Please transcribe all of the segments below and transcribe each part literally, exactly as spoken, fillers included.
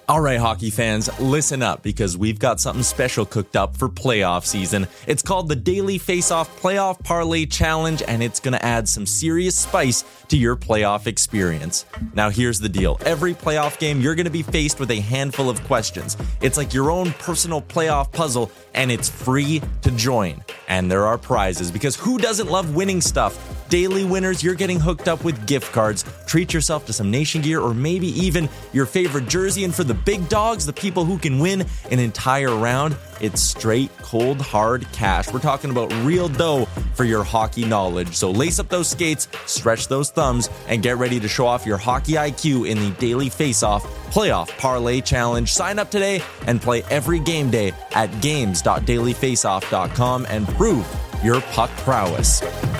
All right, hockey fans, listen up because we've got something special cooked up for playoff season. It's called the Daily Face-Off Playoff Parlay Challenge, and it's going to add some serious spice to your playoff experience. Now, here's the deal. Every playoff game, you're going to be faced with a handful of questions. It's like your own personal playoff puzzle, and it's free to join. And there are prizes, because who doesn't love winning stuff? Daily winners, you're getting hooked up with gift cards. Treat yourself to some Nation gear or maybe even your favorite jersey. And for the big dogs, the people who can win an entire round, it's straight, cold, hard cash. We're talking about real dough for your hockey knowledge. So lace up those skates, stretch those thumbs, and get ready to show off your hockey I Q in the Daily Face-Off Playoff Parlay Challenge. Sign up today and play every game day at games dot daily face off dot com and prove your puck prowess.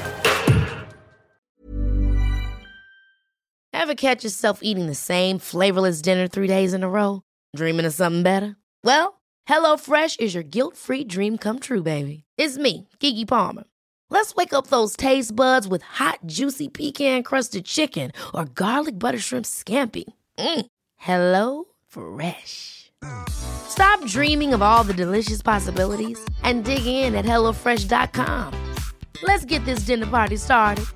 Ever catch yourself eating the same flavorless dinner three days in a row? Dreaming of something better? Well, HelloFresh is your guilt-free dream come true, baby. It's me, Keke Palmer. Let's wake up those taste buds with hot, juicy pecan-crusted chicken or garlic butter shrimp scampi. Mm. Hello Fresh. Stop dreaming of all the delicious possibilities and dig in at hello fresh dot com. Let's get this dinner party started.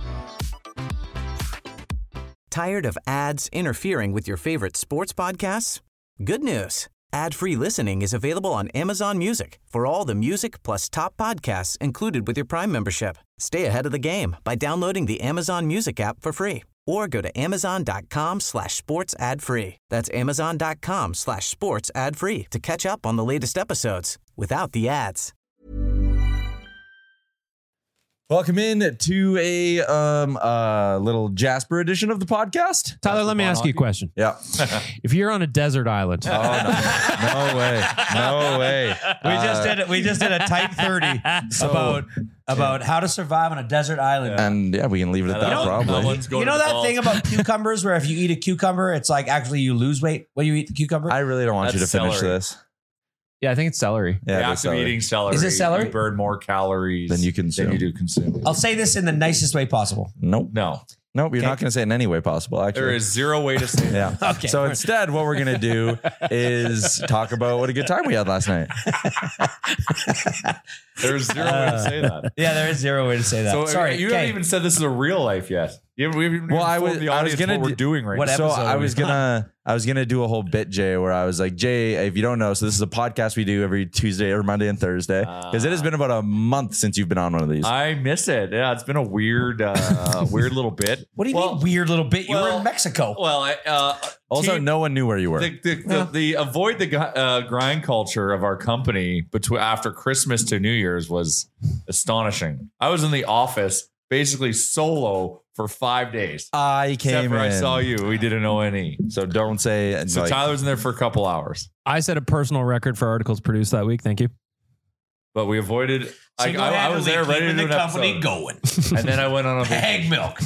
Tired of ads interfering with your favorite sports podcasts? Good news. Ad-free listening is available on Amazon Music for all the music plus top podcasts included with your Prime membership. Stay ahead of the game by downloading the Amazon Music app for free or go to amazon.com slash sports ad free. That's amazon.com slash sports ad free to catch up on the latest episodes without the ads. Welcome in to a um uh little Jasper edition of the podcast. Tyler, let me ask you a question. Yeah. If you're on a desert island, Oh, no. No way. No way. We just did it. We just did a type thirty So- about about how to survive on a desert island. And yeah, we can leave it at that, You know- probably. You know that thing about cucumbers where if you eat a cucumber, it's like actually you lose weight when you eat the cucumber? I really don't want you to That's finish celery. this. yeah, I think it's celery. Yeah, Yeah, it is after celery. eating celery, Is it celery? you burn more calories Than you consume. Than you do consume. I'll say this in the nicest way possible. Nope. No, Nope. You're Okay. not going to say it in any way possible, actually. there is zero way to say that. Yeah. Okay. So instead, what we're going to do is talk about what a good time we had last night. There's zero way to say that. Yeah, there is zero way to say that. So Sorry, you okay. haven't even said this is a real life yet. You haven't, we haven't even Well, I told was- the I was audience gonna what we're do- doing right What now. So episode I are we was gonna I was gonna do a whole bit, Jay, where I was like, Jay, if you don't know, so this is a podcast we do every Tuesday or Monday and Thursday because it has been about a month since you've been on one of these. I miss it. Yeah, it's been a weird, uh, weird little bit. What do you Well- mean weird little bit? You were well- in Mexico. Well, I, uh, also, team- no one knew where you were. The, the, the, the avoid the uh, grind culture of our company between after Christmas to New Year's was astonishing. I was in the office basically solo for five days. I Except came for in. I saw you. We did an O N E. So don't say. So like, Tyler's in there for a couple hours, I set a personal record for articles produced that week. Thank you. but we avoided. I, I, I Single-handedly was there ready to keeping do an the company episode, going. and then I went on a Egg milk.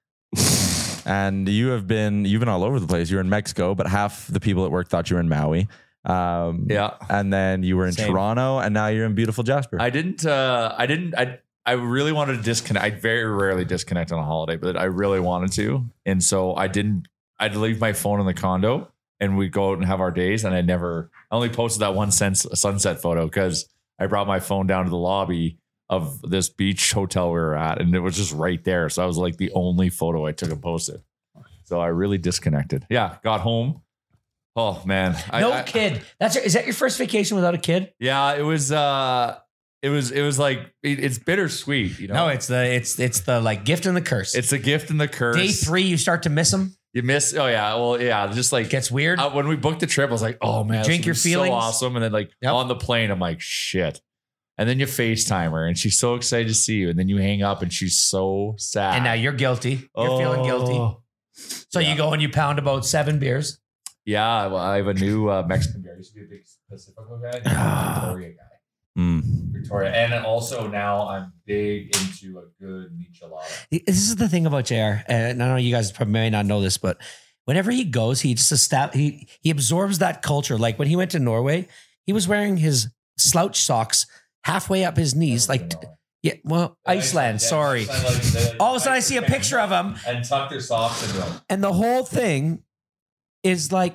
and you have been you've been all over the place. You were in Mexico, but half the people at work thought you were in Maui. Um, Yeah. and then you were in Same. Toronto, and now you're in beautiful Jasper. I didn't. Uh, I didn't. I. I really wanted to disconnect. I very rarely disconnect on a holiday, but I really wanted to, and so I didn't. I'd leave my phone in the condo, and we'd go out and have our days. And I never. I only posted that one sense, sunset photo because I brought my phone down to the lobby of this beach hotel we were at, and it was just right there. So I was like the only photo I took and posted. So I really disconnected. Yeah, got home. Oh man, I- No I- kid. That's your, is that your first vacation without a kid? Yeah, it was. uh It was. It was like it, it's bittersweet. You know, No, it's the it's it's the like gift and the curse. it's a gift and the curse. Day three, you start to miss them. You miss. Oh yeah. Well, yeah. Just like It gets weird. uh, when we booked the trip, I was like, oh man, Drink this your was feelings. so awesome. And then like Yep. on the plane, I'm like, shit. And then you FaceTime her, and she's so excited to see you. And then you hang up, and she's so sad. and now you're guilty. You're feeling guilty. Oh. So you go and you pound about seven beers. Yeah, well, I have a new uh, Mexican beer. I used to be a big Pacifico guy, Victoria guy. Mm. Victoria, and also now I'm big into a good michelada. This is the thing about J R, and I know you guys probably may not know this, but whenever he goes, he just estab- he he absorbs that culture. Like when he went to Norway, he was wearing his slouch socks halfway up his knees. Like, yeah, well, Iceland. Sorry. All of a sudden, I see a picture of him, and tuck their socks into them. and the whole thing is like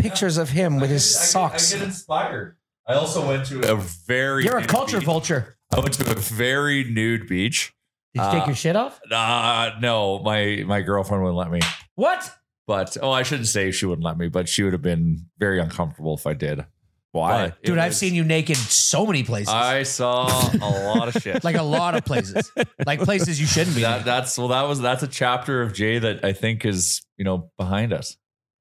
pictures of him with his socks. I get inspired. I also went to a very. You're a nude culture beach. vulture. I went to a very nude beach. Did you Uh, take your shit off? Uh, no, my my girlfriend wouldn't let me. What? But oh, I shouldn't say she wouldn't let me, but she would have been very uncomfortable if I did. Why? But it Dude, I've was- seen you naked so many places. I saw a lot of shit. like a lot of places. Like places you shouldn't be. that. That's well, that was that's a chapter of Jay that I think is you know behind us.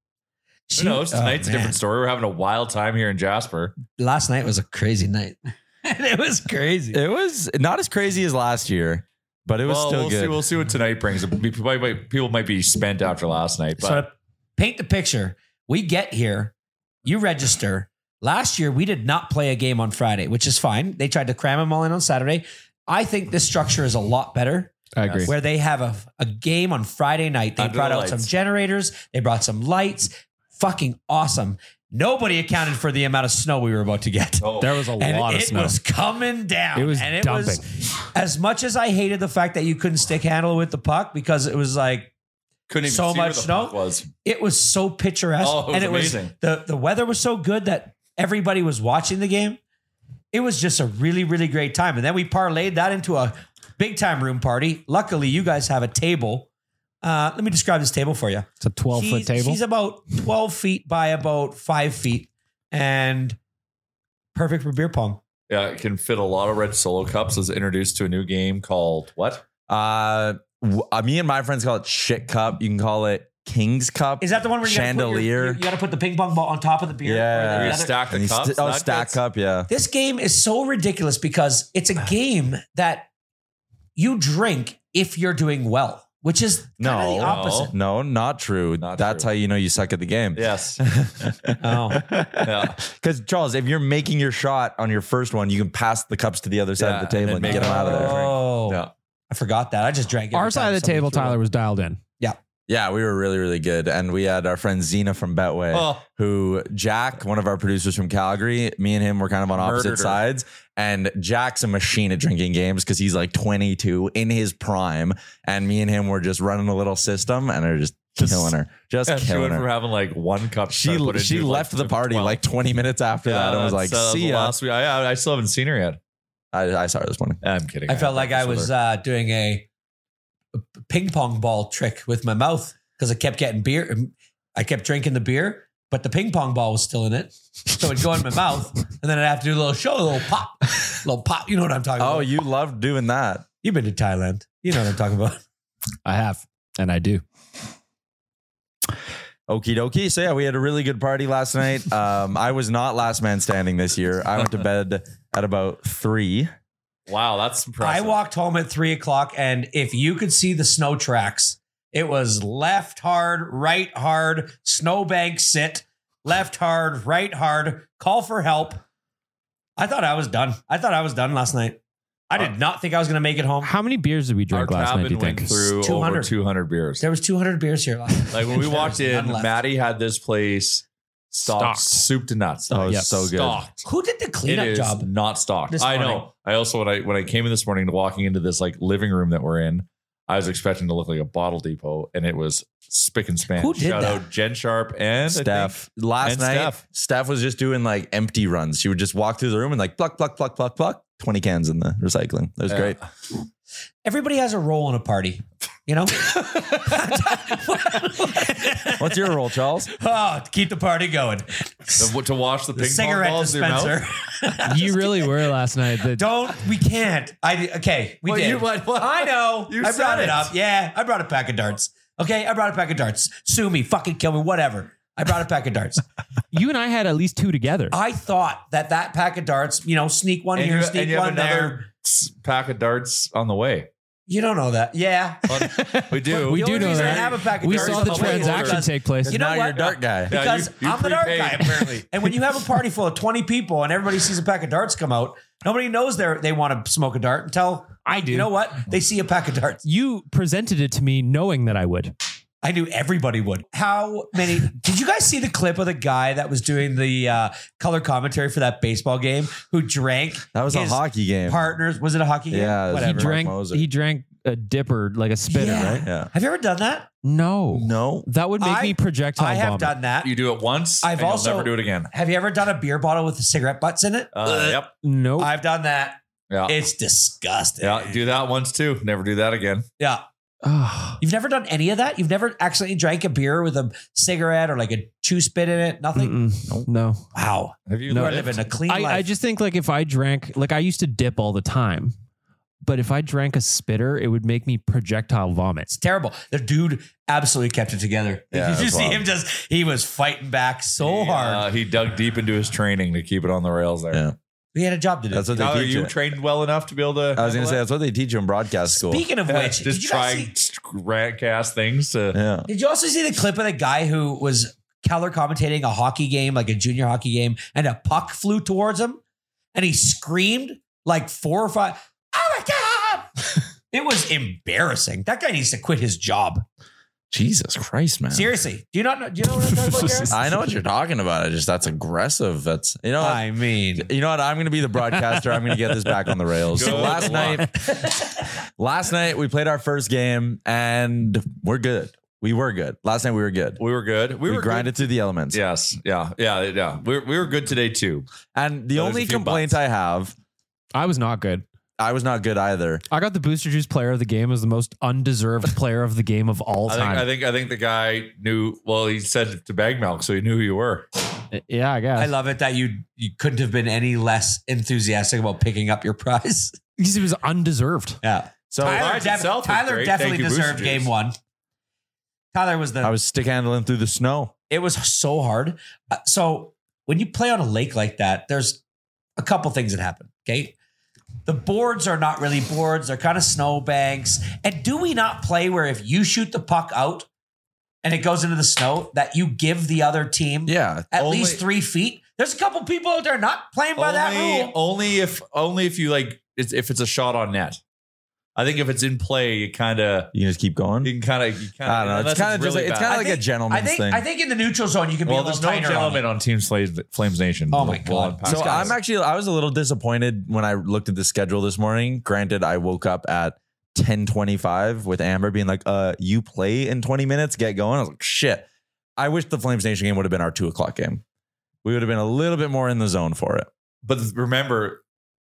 She- Who knows? oh, Tonight's a man. different story. We're having a wild time here in Jasper. Last night was a crazy night. It was crazy. It was not as crazy as last year, but it was well, still we'll good. see. We'll see what tonight brings. People might, might- people might be spent after last night, but So to paint the picture, we get here, you register. Last year, we did not play a game on Friday, which is fine. They tried to cram them all in on Saturday. I think this structure is a lot better. I agree. Where they have a, a game on Friday night. They Under brought the out some lights. generators. They brought some lights. Fucking awesome. Nobody accounted for the amount of snow we were about to get. oh, There was a And lot of it snow. was coming down. It was and it dumping. was as much as I hated the fact that you couldn't stick handle with the puck because it was like couldn't even so see where much the snow. puck was. it was so picturesque. Oh, it was and it amazing. was the the weather was so good that everybody was watching the game. It was just a really, really great time. And then we parlayed that into a big time room party. Luckily, you guys have a table. Uh, let me describe this table for you. It's a twelve foot She's- table. She's about twelve feet by about five feet and perfect for beer pong. Yeah, it can fit a lot of red solo cups. Was introduced to a new game called what? Uh, w- uh, me and my friends call it shit cup. You can call it King's Cup. Is that the one where you gotta put your- Chandelier? you, you got to put the ping pong ball on top of the beer? Yeah. Or the Where you other- stack the And you cups. st- oh, That stack gets- cup, yeah. This game is so ridiculous because it's a game that you drink if you're doing well, which is kind No, of the opposite. no, not true. Not That's true. how you know you suck at the game. Yes. Oh. Yeah. Because Charles, if you're making your shot on your first one, you can pass the cups to the other side Yeah, of the table and and, then get make them out of there. Oh, Yeah. I forgot that. I just drank every Our side time of the somebody table, threw Tyler, up. was dialed in. Yeah, we were really, really good. And we had our friend Zena from Betway, Oh. who Jack, one of our producers from Calgary, me and him were kind of on opposite Murdered her. sides. And Jack's a machine at drinking games because he's like twenty-two in his prime. And me and him were just running a little system and are just killing her. Just Yeah, she killing went from her. having like one cup. to She put she into, like, left the party twelve. like twenty minutes after that and was like, that's, uh, see the ya. last week. I, I still haven't seen her yet. I, I saw her this morning. I'm kidding. I felt like I breakfast with was her. uh, doing a, a ping pong ball trick with my mouth because I kept getting beer. I kept drinking the beer, but the ping pong ball was still in it. So it'd go in my mouth, and then I'd have to do a little show, a little pop, a little pop. You know what I'm talking Oh, about. you loved doing that. You've been to Thailand. You know what I'm talking about. I have, and I do. Okie dokie. So yeah, we had a really good party last night. Um, I was not last man standing this year. I went to bed at about three. Wow, that's impressive. I walked home at three o'clock, and if you could see the snow tracks, it was left hard, right hard, snowbank sit, left hard, right hard, call for help. I thought I was done. I thought I was done last night. I did not think I was going to make it home. How many beers did we Our drink last night? Do cabin you think? went through two hundred. over two hundred beers. There was two hundred beers here last night. Like when we There walked was none in, left. Maddie had this place stocked, Stocked. soup to nuts. Oh, it was Yep. so good. Stocked. Who did the It cleanup is job? not stocked. this I morning? know. I also when I when I came in this morning, walking into this like living room that we're in, I was expecting to look like a bottle depot, and it was spick and span. Who did Shout that? out Jen Sharp and I Steph. Last and night, Steph. Steph. was just doing like empty runs. She would just walk through the room and like pluck, pluck, pluck, pluck, pluck. twenty cans in the recycling. It was Yeah. great. Everybody has a role in a party, you know? What's your role, Charles? Oh, to keep the party going. think to wash the The ping pong cigarette balls in your mouth. dispenser. You really were last night. The, Don't, we can't. I okay, we Well, did. you- what- what? I know. You I said brought it it. up. Yeah, I brought a pack of darts. Okay, I brought a pack of darts. Sue me, fucking kill me, whatever. I brought a pack of darts. you and I had at least two together. I thought that that pack of darts, you know, sneak one And here, you, sneak and you have one there. another s- pack of darts on the way. You don't know that. Yeah. We do. we the do only know reason I that. have a pack of we darts saw on the the way is transaction because- take place. You know now what? you're a dart guy. Yeah, Because you- you I'm the dart guy, prepaid. apparently. And when you have a party full of twenty people and everybody sees a pack of darts come out, nobody knows they they want to smoke a dart until I do. You know what? They see a pack of darts. You presented it to me knowing that I would. I knew everybody would. How many? Did you guys see the clip of the guy that was doing the uh, color commentary for that baseball game who drank? That was a his hockey game. Partners. Was it a hockey game? Yeah, it was He Mark drank. Moser. He drank a dipper, like a spitter, Yeah. right? Yeah. Have you ever done that? No, No. that would make I- me projectile I have vomit. done that. You do it once. I've and also- you'll never do it again. Have you ever done a beer bottle with the cigarette butts in it? Uh, yep. Nope. I've done that. Yeah. It's disgusting. Yeah. Do that once too. Never do that again. Yeah. Ah. You've never done any of that? You've never accidentally drank a beer with a cigarette or like a chew spit in it? Nothing? Mm-mm. No. Wow. Have you? You No, are lived? living a clean I, life. I just think like if I drank, like I used to dip all the time, but if I drank a spitter, it would make me projectile vomit. It's terrible. The dude absolutely kept it together. Yeah, Did you that's see wild. him just, he was fighting back so He, hard. uh, he dug deep into his training to keep it on the rails there. Yeah. He had a job to do. That's what they Tyler, teach you you. trained well enough to be able to. I was going to handle say, that's what they teach you in broadcast school. Speaking of that? which, just did you, guys trying see, rant cast things to. Yeah. did you also see the clip of the guy who was color commentating a hockey game, like a junior hockey game, and a puck flew towards him and he screamed like four or five, oh my God. It was embarrassing. That guy needs to quit his job. Jesus Christ, man. Seriously. Do you not know? Do you know what I'm talking about, Garrett? I know what you're talking about. I just, that's aggressive. That's, you know, what? I mean, You know what? I'm going to be the broadcaster. I'm going to get this back on the rails. Good last luck. night, last night we played our first game and we're good. We were good. Last night we were good. We were good. We, We, were grinded good. through the elements. Yes. Yeah. Yeah. Yeah. We were, we were good today too. And the There's only a few complaint buts. I have, I was not good. I was not good either. I got the Booster Juice player of the game as the most undeserved player of the game of all I think, time. I think. I think the guy knew. Well, he said it to bag milk, so he knew who you were. yeah, I guess. I love it that you you couldn't have been any less enthusiastic about picking up your prize. because he was undeserved. Yeah. So Tyler, prize def- itself is Tyler great. definitely Thank you, deserved Booster game Juice. one. Tyler was the. I was stick handling through the snow. it was so hard. Uh, so when you play on a lake like that, there's a couple things that happen. Okay. The boards are not really boards. They're kind of snow banks. And do we not play where if you shoot the puck out and it goes into the snow, that you give the other team Yeah. at only- least three feet? There's a couple people out there not playing by that only, rule. only if only if you like it's, if it's a shot on net. I think if it's in play, you kind of You can just keep going. you can kind of you kind I don't know. It's kind of just like, it's kind of I like a think- gentleman's I think, thing. I think in the neutral zone, you can well, be a there's little no tighter on gentleman it. on Team Flames, Flames Nation. Oh my We'll- God. we'll unpack So that. I'm actually, I was a little disappointed when I looked at the schedule this morning. Granted, I woke up at ten twenty-five with Amber being like, uh, you play in twenty minutes, get going. I was like, shit. I wish the Flames Nation game would have been our two o'clock game. We would have been a little bit more in the zone for it. But remember,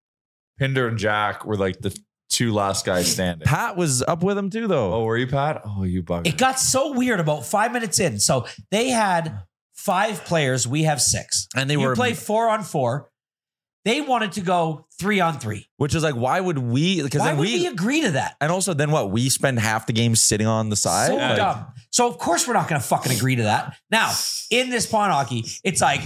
Pinder and Jack were like the two last guys standing. Pat was up with him too, though. Oh, were you, Pat? Oh, you bugger. It got so weird about five minutes in. So they had five players. We have six. And they you were, play four on four. They wanted to go three on three. which is like, why would we? Because Why then would we, we agree to that? and also then what? We spend half the game sitting on the side. So Like, dumb. So of course we're not going to fucking agree to that. Now in this pond hockey, it's like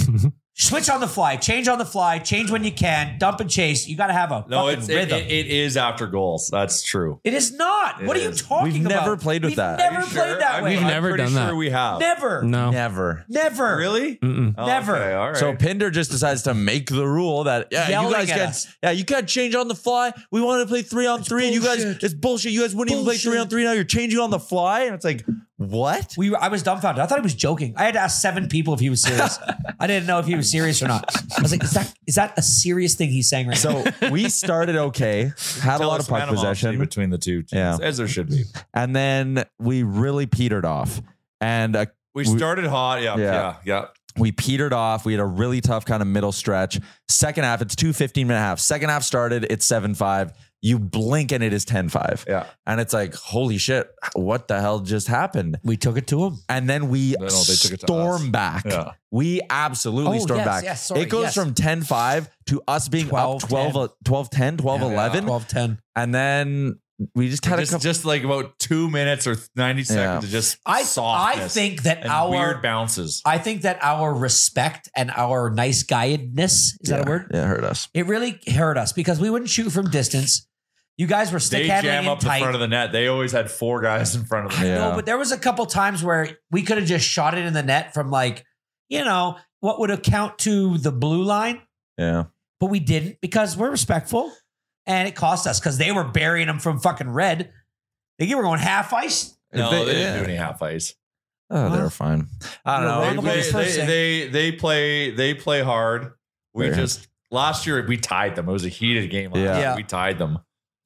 switch on the fly, change on the fly, change when you can, dump and chase. You got to have a no, fucking it's it, rhythm. it, it is after goals. That's true. it is not. It what are you is. talking We've about? never played with We've that. Never Are you played sure? that I'm- way. We've I'm never pretty done sure that. We have. Never. No. Never. Never. Really? Mm-mm. Oh, Never. okay, all right. So Pinder just decides to make the rule that yeah, Yelling you guys at can us. yeah, you can't change on the fly. We wanted to play three on three, and you guys bullshit. it's bullshit. You guys wouldn't even play three on Bullshit. three now. You're changing on the fly, and it's like what? We were, I was dumbfounded. I thought he was joking. I had to ask seven people if he was serious. I didn't know if he was serious or not. I was like, is that is that a serious thing he's saying right now? So we started okay, had a Tell lot us of puck animosity possession, between the two teams, Yeah. as there should be. and then we really petered off, and uh, We We- started hot. Yeah, Yeah. yeah, yeah. we petered off. We had a really tough kind of middle stretch. Second half, it's two fifteen minute half. Second half started, it's seven five. You blink and it is ten five. Yeah. And it's like, holy shit, what the hell just happened? We took it to him. And then we No, no, they took it to storm us. back. Yeah. We absolutely Oh, storm yes, back. yes, sorry, it goes yes. from ten five to us being twelve up twelve, twelve ten, twelve Yeah, eleven. twelve ten. And then we just had a Just, couple. just like about two minutes or ninety seconds of just I I softness think that and our weird bounces. I think that our respect and our nice guidedness, is that Yeah, a word? Yeah, it hurt us. It really hurt us because we wouldn't shoot from distance. You guys were stick They handling jam in up the tight. front of the net. They always had four guys in front of them. I know, Yeah. but there was a couple times where we could have just shot it in the net from like, you know, what would account to the blue line, Yeah. but we didn't because we're respectful, and it cost us because they were burying them from fucking red. They were going half ice. No, If they- they, didn't yeah. do any half ice. Oh, they Well, were fine. I you're don't wrong know. about They, the first they, thing. they, they play they play hard. We Very just last year we tied them. It was a heated game last Yeah. year. Yeah. We tied them.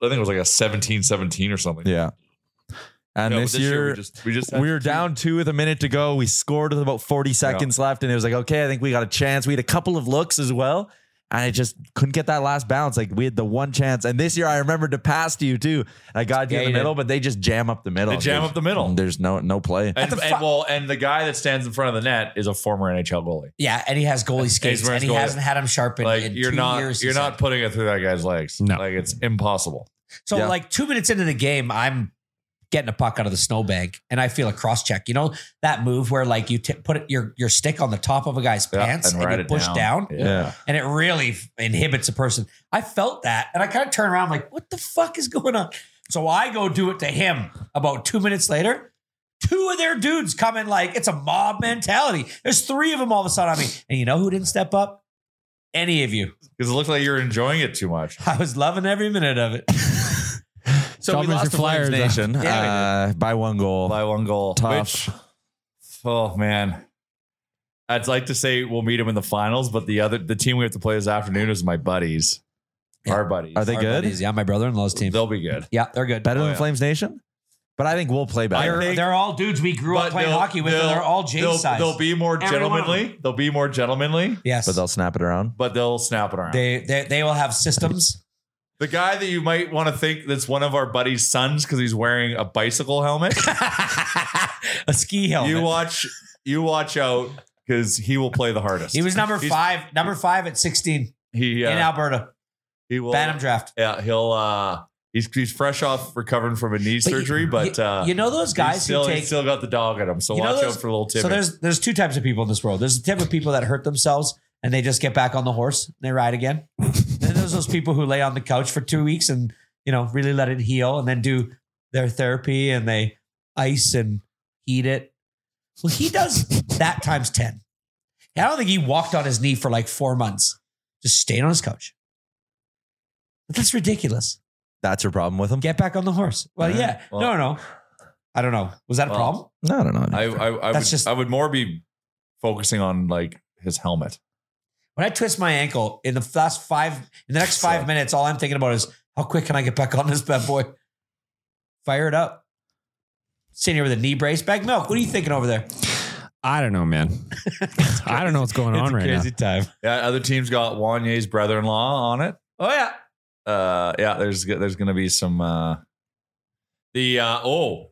I think it was like a seventeen seventeen or something. Yeah. And No, but this, year, we just we just we were down two with a minute to go. We scored with about forty seconds left, and it was like, okay, I think we got a chance. We had a couple of looks as well, and I just couldn't get that last bounce. Like we had the one chance. And this year, I remembered to pass to you too. I got you Yeah, in the you middle, did. but they just jam up the middle. They jam There's- up the middle. There's no no play. And, the and fu- well, and the guy that stands in front of the net is a former N H L goalie. Yeah, and he has goalie skates, wearing and he goalie. hasn't had them sharpened Like in you're two not years. he you're said. not putting it through that guy's legs. No. Like it's impossible. So Yeah. like two minutes into the game, I'm getting a puck out of the snowbank, and I feel a cross check. You know that move where like you t- put it, your your stick on the top of a guy's Yeah, pants and, ride you it push down, Yeah. and it really f- inhibits a person. I felt that, and I kind of turn around like, what the fuck is going on? So I go do it to him. About two minutes later, two of their dudes come in like it's a mob mentality. There's three of them all of a sudden on me, and you know who didn't step up? Any of you. Because it looked like you're enjoying it too much. I was loving every minute of it. So we Chalmers, lost your to Flyers Flyers, Nation Yeah, uh, by one goal. By one goal. Tough. Which, oh man. I'd like to say we'll meet him in the finals, but the other the team we have to play this afternoon is my buddies. Yeah. Our buddies. Are they Our good? buddies, yeah, my brother-in-law's team. They'll be good. Yeah, they're good. Better Oh, than yeah. Flames Nation? But I think we'll play better. I They're, think- they're all dudes we grew up But playing they'll- hockey with, and they'll- they're all Jay they'll, size. They'll be more Every one of them. gentlemanly. They'll be more gentlemanly, yes, but they'll snap it around. but they'll snap it around. they, they they will have systems. The guy that you might want to think that's one of our buddies' sons because he's wearing a bicycle helmet. A ski helmet. You watch, you watch out because he will play the hardest. he was number He's- five, number five at sixteen He uh, in Alberta. he will. Bantam draft. Yeah, he'll. uh He's he's fresh off recovering from a knee But you- surgery, but you, uh, you know those he's guys still, who he's take. still got the dog in him. So you know watch those- out for little Timmy. So there's there's two types of people in this world. There's the type of people that hurt themselves and they just get back on the horse and they ride again. Then there's those people who lay on the couch for two weeks and you know really let it heal and then do their therapy and they ice and heat it. Well, he does that times ten. I don't think he walked on his knee for like four months, just staying on his couch. But that's ridiculous. That's your problem with him? Get back on the horse. Well, Yeah. yeah. Well- no, no. I don't know. Was that a Well, problem? No, I don't know. I I, I would That's just- I would more be focusing on like his helmet. When I twist my ankle in the last five, in the next five So- minutes, all I'm thinking about is how quick can I get back on this bad boy? Fire it up. Sitting here with a knee brace. Bag milk. What are you thinking over there? I don't know, man. I don't know what's going on right now. time. Yeah, other teams got Wanye's brother-in-law on it. Oh yeah. Uh, yeah, there's there's gonna be some. Uh, the uh, oh,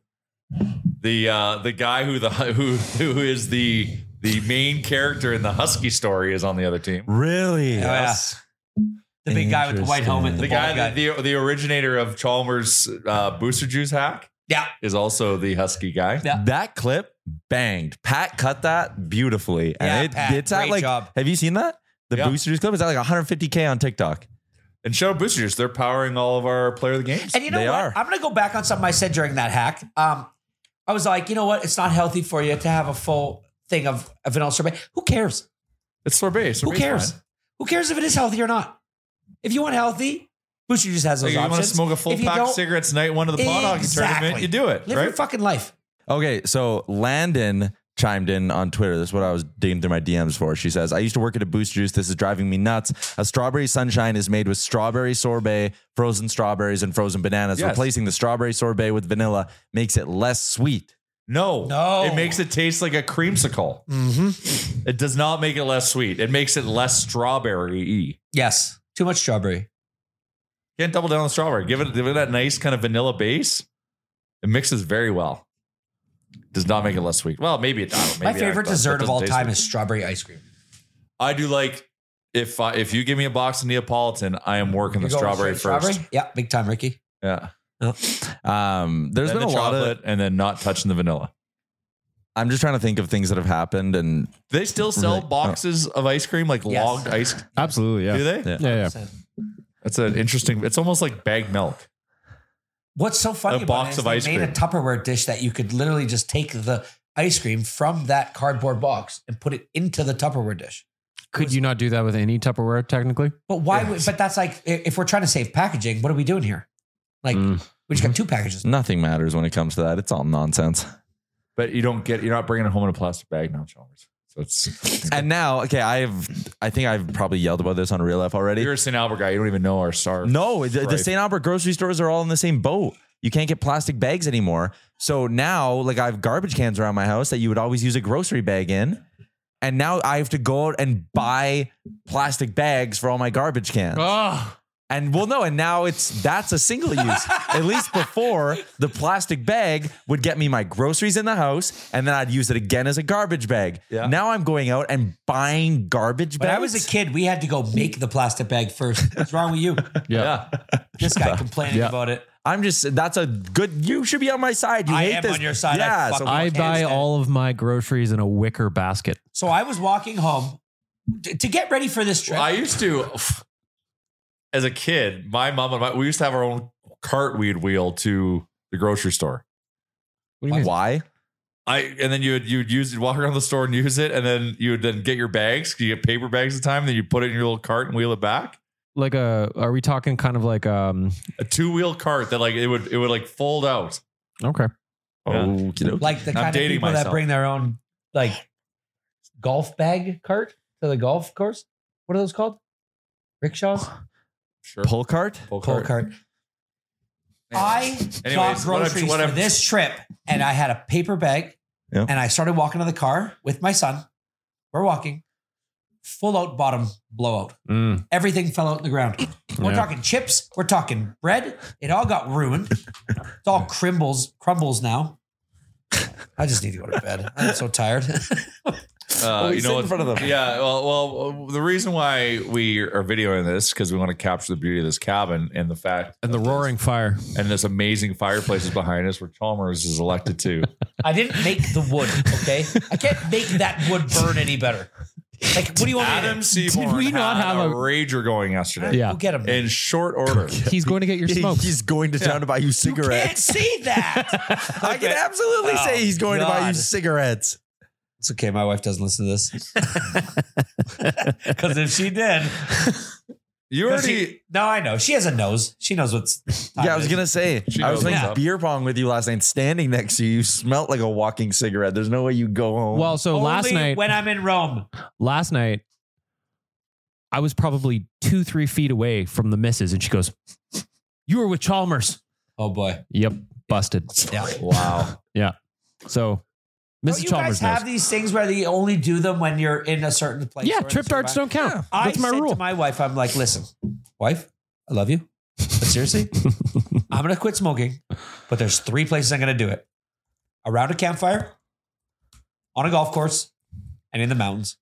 the uh, the guy who the who who is the the main character in the Husky story is on the other team. Really? Oh, yeah. The big guy with the white helmet. The, The bald guy, that the the originator of Chalmers uh, Booster Juice hack Yeah. is also the Husky guy. Yeah. That clip banged. Pat cut that beautifully. Yeah, And it, Pat, it's at great like, job. have you seen that? The Yeah. Booster Juice clip is at like one hundred fifty K on TikTok. And shout out Booster Juice, they're powering all of our player of the games. And you know They what? are. I'm going to go back on something I said during that hack. Um, I was like, you know what? It's not healthy for you to have a full thing of, of vanilla sorbet. Who cares? It's sorbet. Who Sorbet's cares? fine. Who cares if it is healthy or not? If you want healthy, Booster just has those Like, you options. want to smoke a full If you pack of don't- cigarettes night one of the pot hockey Exactly. tournament, you do it, Live your right? fucking life. Okay, so Landon chimed in on Twitter. This is what I was digging through my D Ms for. She says, I used to work at a Boost Juice. This is driving me nuts. A strawberry sunshine is made with strawberry sorbet, frozen strawberries, and frozen bananas. Yes. Replacing the strawberry sorbet with vanilla makes it less sweet. No, No. It makes it taste like a creamsicle. Mm-hmm. It does not make it less sweet. It makes it less strawberry-y. Yes. Too much strawberry. Can't double down on the strawberry. Give it, give it that nice kind of vanilla base. It mixes very well. Does not make it less sweet. Well, maybe it does. My favorite dessert of all time is strawberry ice cream. I do like if I, if you give me a box of Neapolitan, I am working You the go strawberry straight first. strawberry? Yeah, big time, Ricky. Yeah, Um, there's then been the a lot chocolate, of. and then not touching the vanilla. I'm just trying to think of things that have happened, and Do they still sell Really? boxes of ice cream, like Yes. logged ice? Absolutely, yeah. Do they? Yeah. Yeah, yeah. That's an interesting. It's almost like bagged milk. What's so funny A about box it is of they ice made cream. a Tupperware dish that you could literally just take the ice cream from that cardboard box and put it into the Tupperware dish. Could you not do that with any Tupperware, technically? But why would, but that's like, i- if we're trying to save packaging, what are we doing here? Like, Mm. we just got two packages. nothing matters when it comes to that. It's all nonsense. But you don't get. You're not bringing it home in a plastic bag now, Chalmers. So So it's And now, okay, I've I think I've probably yelled about this on Real Life already. you're a Saint Albert guy. You don't even know our star. No, the, the Right. Saint Albert grocery stores are all in the same boat. You can't get plastic bags anymore. So now, like, I have garbage cans around my house that you would always use a grocery bag in. And now I have to go out and buy plastic bags for all my garbage cans. Oh, And well, no, and now it's that's a single use. At least before, the plastic bag would get me my groceries in the house, and then I'd use it again as a garbage bag. Yeah. Now I'm going out and buying garbage When bags. I was a kid, we had to go make the plastic bag first. What's wrong with you? yeah. This guy complaining Yeah. about it. I'm just that's a good. You should be on my side. You I hate am this. on your side. I Yeah. fucking- So I Hands buy down. all of my groceries in a wicker basket. So I was walking home to, to get ready for this trip. Well, I used to, as a kid, my mom and my, we used to have our own cart we'd wheel to the grocery store. What do you mean? why? I and then you would you'd use you'd walk around the store and use it, and then you would then get your bags. You get paper bags at the time, and then you put it in your little cart and wheel it back. Like a, are we talking kind of like, um, A two wheel cart that like it would it would like fold out. okay. Yeah. Okey doke. like the I'm kind of dating people that myself. bring their own like golf bag cart to the golf course. What are those called? Rickshaws? Sure. Pull cart? Pull Pull cart. I Anyways, got what I'm- groceries what I'm- for this trip, and I had a paper bag, Yeah. and I started walking to the car with my son. We're walking, full out bottom blowout. Mm. Everything fell out in the ground. We're Yeah. talking chips. We're talking bread. It all got ruined. It's all crumbles, crumbles now. I just need to go to bed. I'm so tired. Uh, Oh, you you know, sit in what- front of them. Yeah. Well, well, the reason why we are videoing this because we want to capture the beauty of this cabin and the fact And the of this- roaring fire. and this amazing fireplace is behind us where Chalmers is elected to. I didn't make the wood, okay? I can't make that wood burn any better. Like, what do you want me to Adam do? Seaborn Did we not had have a, a- rager going yesterday. Yeah. Go get him. In short order. He's going to get your He- smokes. he's going to town to buy you You can't cigarettes. see that. I can absolutely Oh, say he's going to buy you God. cigarettes. It's okay. My wife doesn't listen to this. Because if she did, You already. she, no, I know. She has a nose. She knows what's. time Yeah, I it was is. gonna say. She I was knows playing what's up. beer pong with you last night, standing next to you. You smelt like a walking cigarette. There's no way you go home. well, so Only last night, when I'm in Rome. last night, I was probably two, three feet away from the missus, and she goes, "You were with Chalmers." Oh boy. Yep, busted. Yeah. Wow. Yeah. So, Don't missus you guys Chalmers have knows. these things where they only do them when you're in a certain place? Yeah, or in a trip certain darts don't count. I That's my said rule. to my wife, I'm like, listen, wife, I love you. But seriously, I'm going to quit smoking, but there's three places I'm going to do it. Around a campfire, on a golf course, and in the mountains.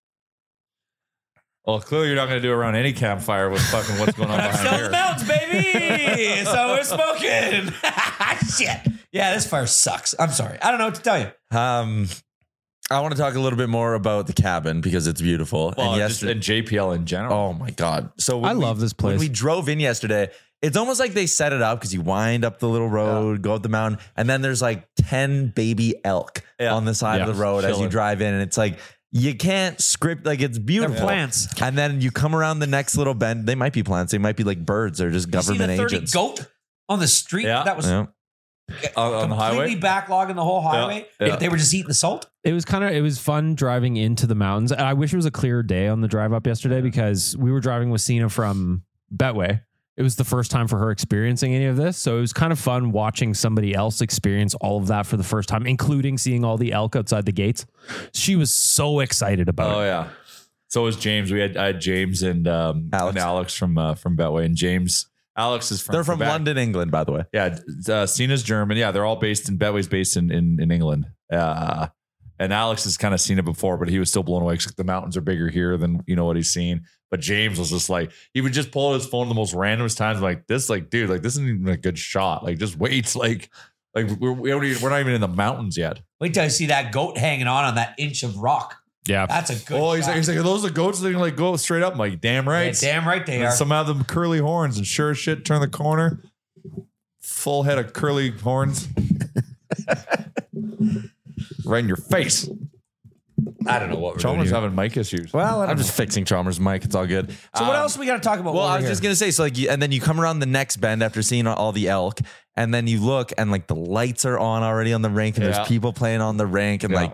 Well, clearly you're not going to do it around any campfire with fucking what's going on I'm still behind in the here. mountains, baby. So we're smoking. Shit. Yeah, this fire sucks. I'm sorry. I don't know what to tell you. um, I want to talk a little bit more about the cabin because it's beautiful. Well, and just yesterday, in J P L in general. oh my god! So when I we- love this When place. we drove in yesterday, it's almost like they set it up because you wind up the little road, go up the mountain, and then there's like ten baby elk Yeah. on the side Yeah. of the road as you Chilling. drive in, and it's like you can't script like it's They're beautiful. plants. And then you come around the next little bend. They might be plants. They might be like birds or just You see government the thirty agents. goat on the street? Yeah. That was Yeah. On- on the completely highway? backlogging the whole highway. Yeah. They were just eating the salt. It was kind of it was fun driving into the mountains. And I wish it was a clear day on the drive up yesterday because we were driving with Cena from Betway. It was the first time for her experiencing any of this. So it was kind of fun watching somebody else experience all of that for the first time, including seeing all the elk outside the gates. She was so excited about Oh it. yeah. So was James. We had I had James and um Alex. and Alex from uh, from Betway, and James Alex is from They're from Quebec. London, England, by the way. Yeah, uh, Cena's German. Yeah, they're all based in Betway's based in in, in England. Uh, and Alex has kind of seen it before, but he was still blown away because the mountains are bigger here than you know what he's seen. But James was just like he would just pull out his phone at the most randomest times, like this, like dude, like this isn't even a good shot. Like just wait, like like we're we don't even, we're not even in the mountains yet. Wait till I see that goat hanging on on that inch of rock. Yeah. That's a good. Oh, he's shot. like, he's like, are those the goats? They can like go straight up. I'm like, damn Yeah, right. damn right they And are. some have them curly horns, and sure as shit, turn the corner, full head of curly horns, right in your face. I don't know what we're Chalmers doing. having mic issues. Well, I I'm don't just fixing Chalmers' mic. It's all good. So what Um, else we got to talk about? Well, while I we're was just here? gonna say, so like, you, and then you come around the next bend after seeing all the elk, and then you look, and like the lights are on already on the rink, and Yeah. there's people playing on the rink, and Yeah. like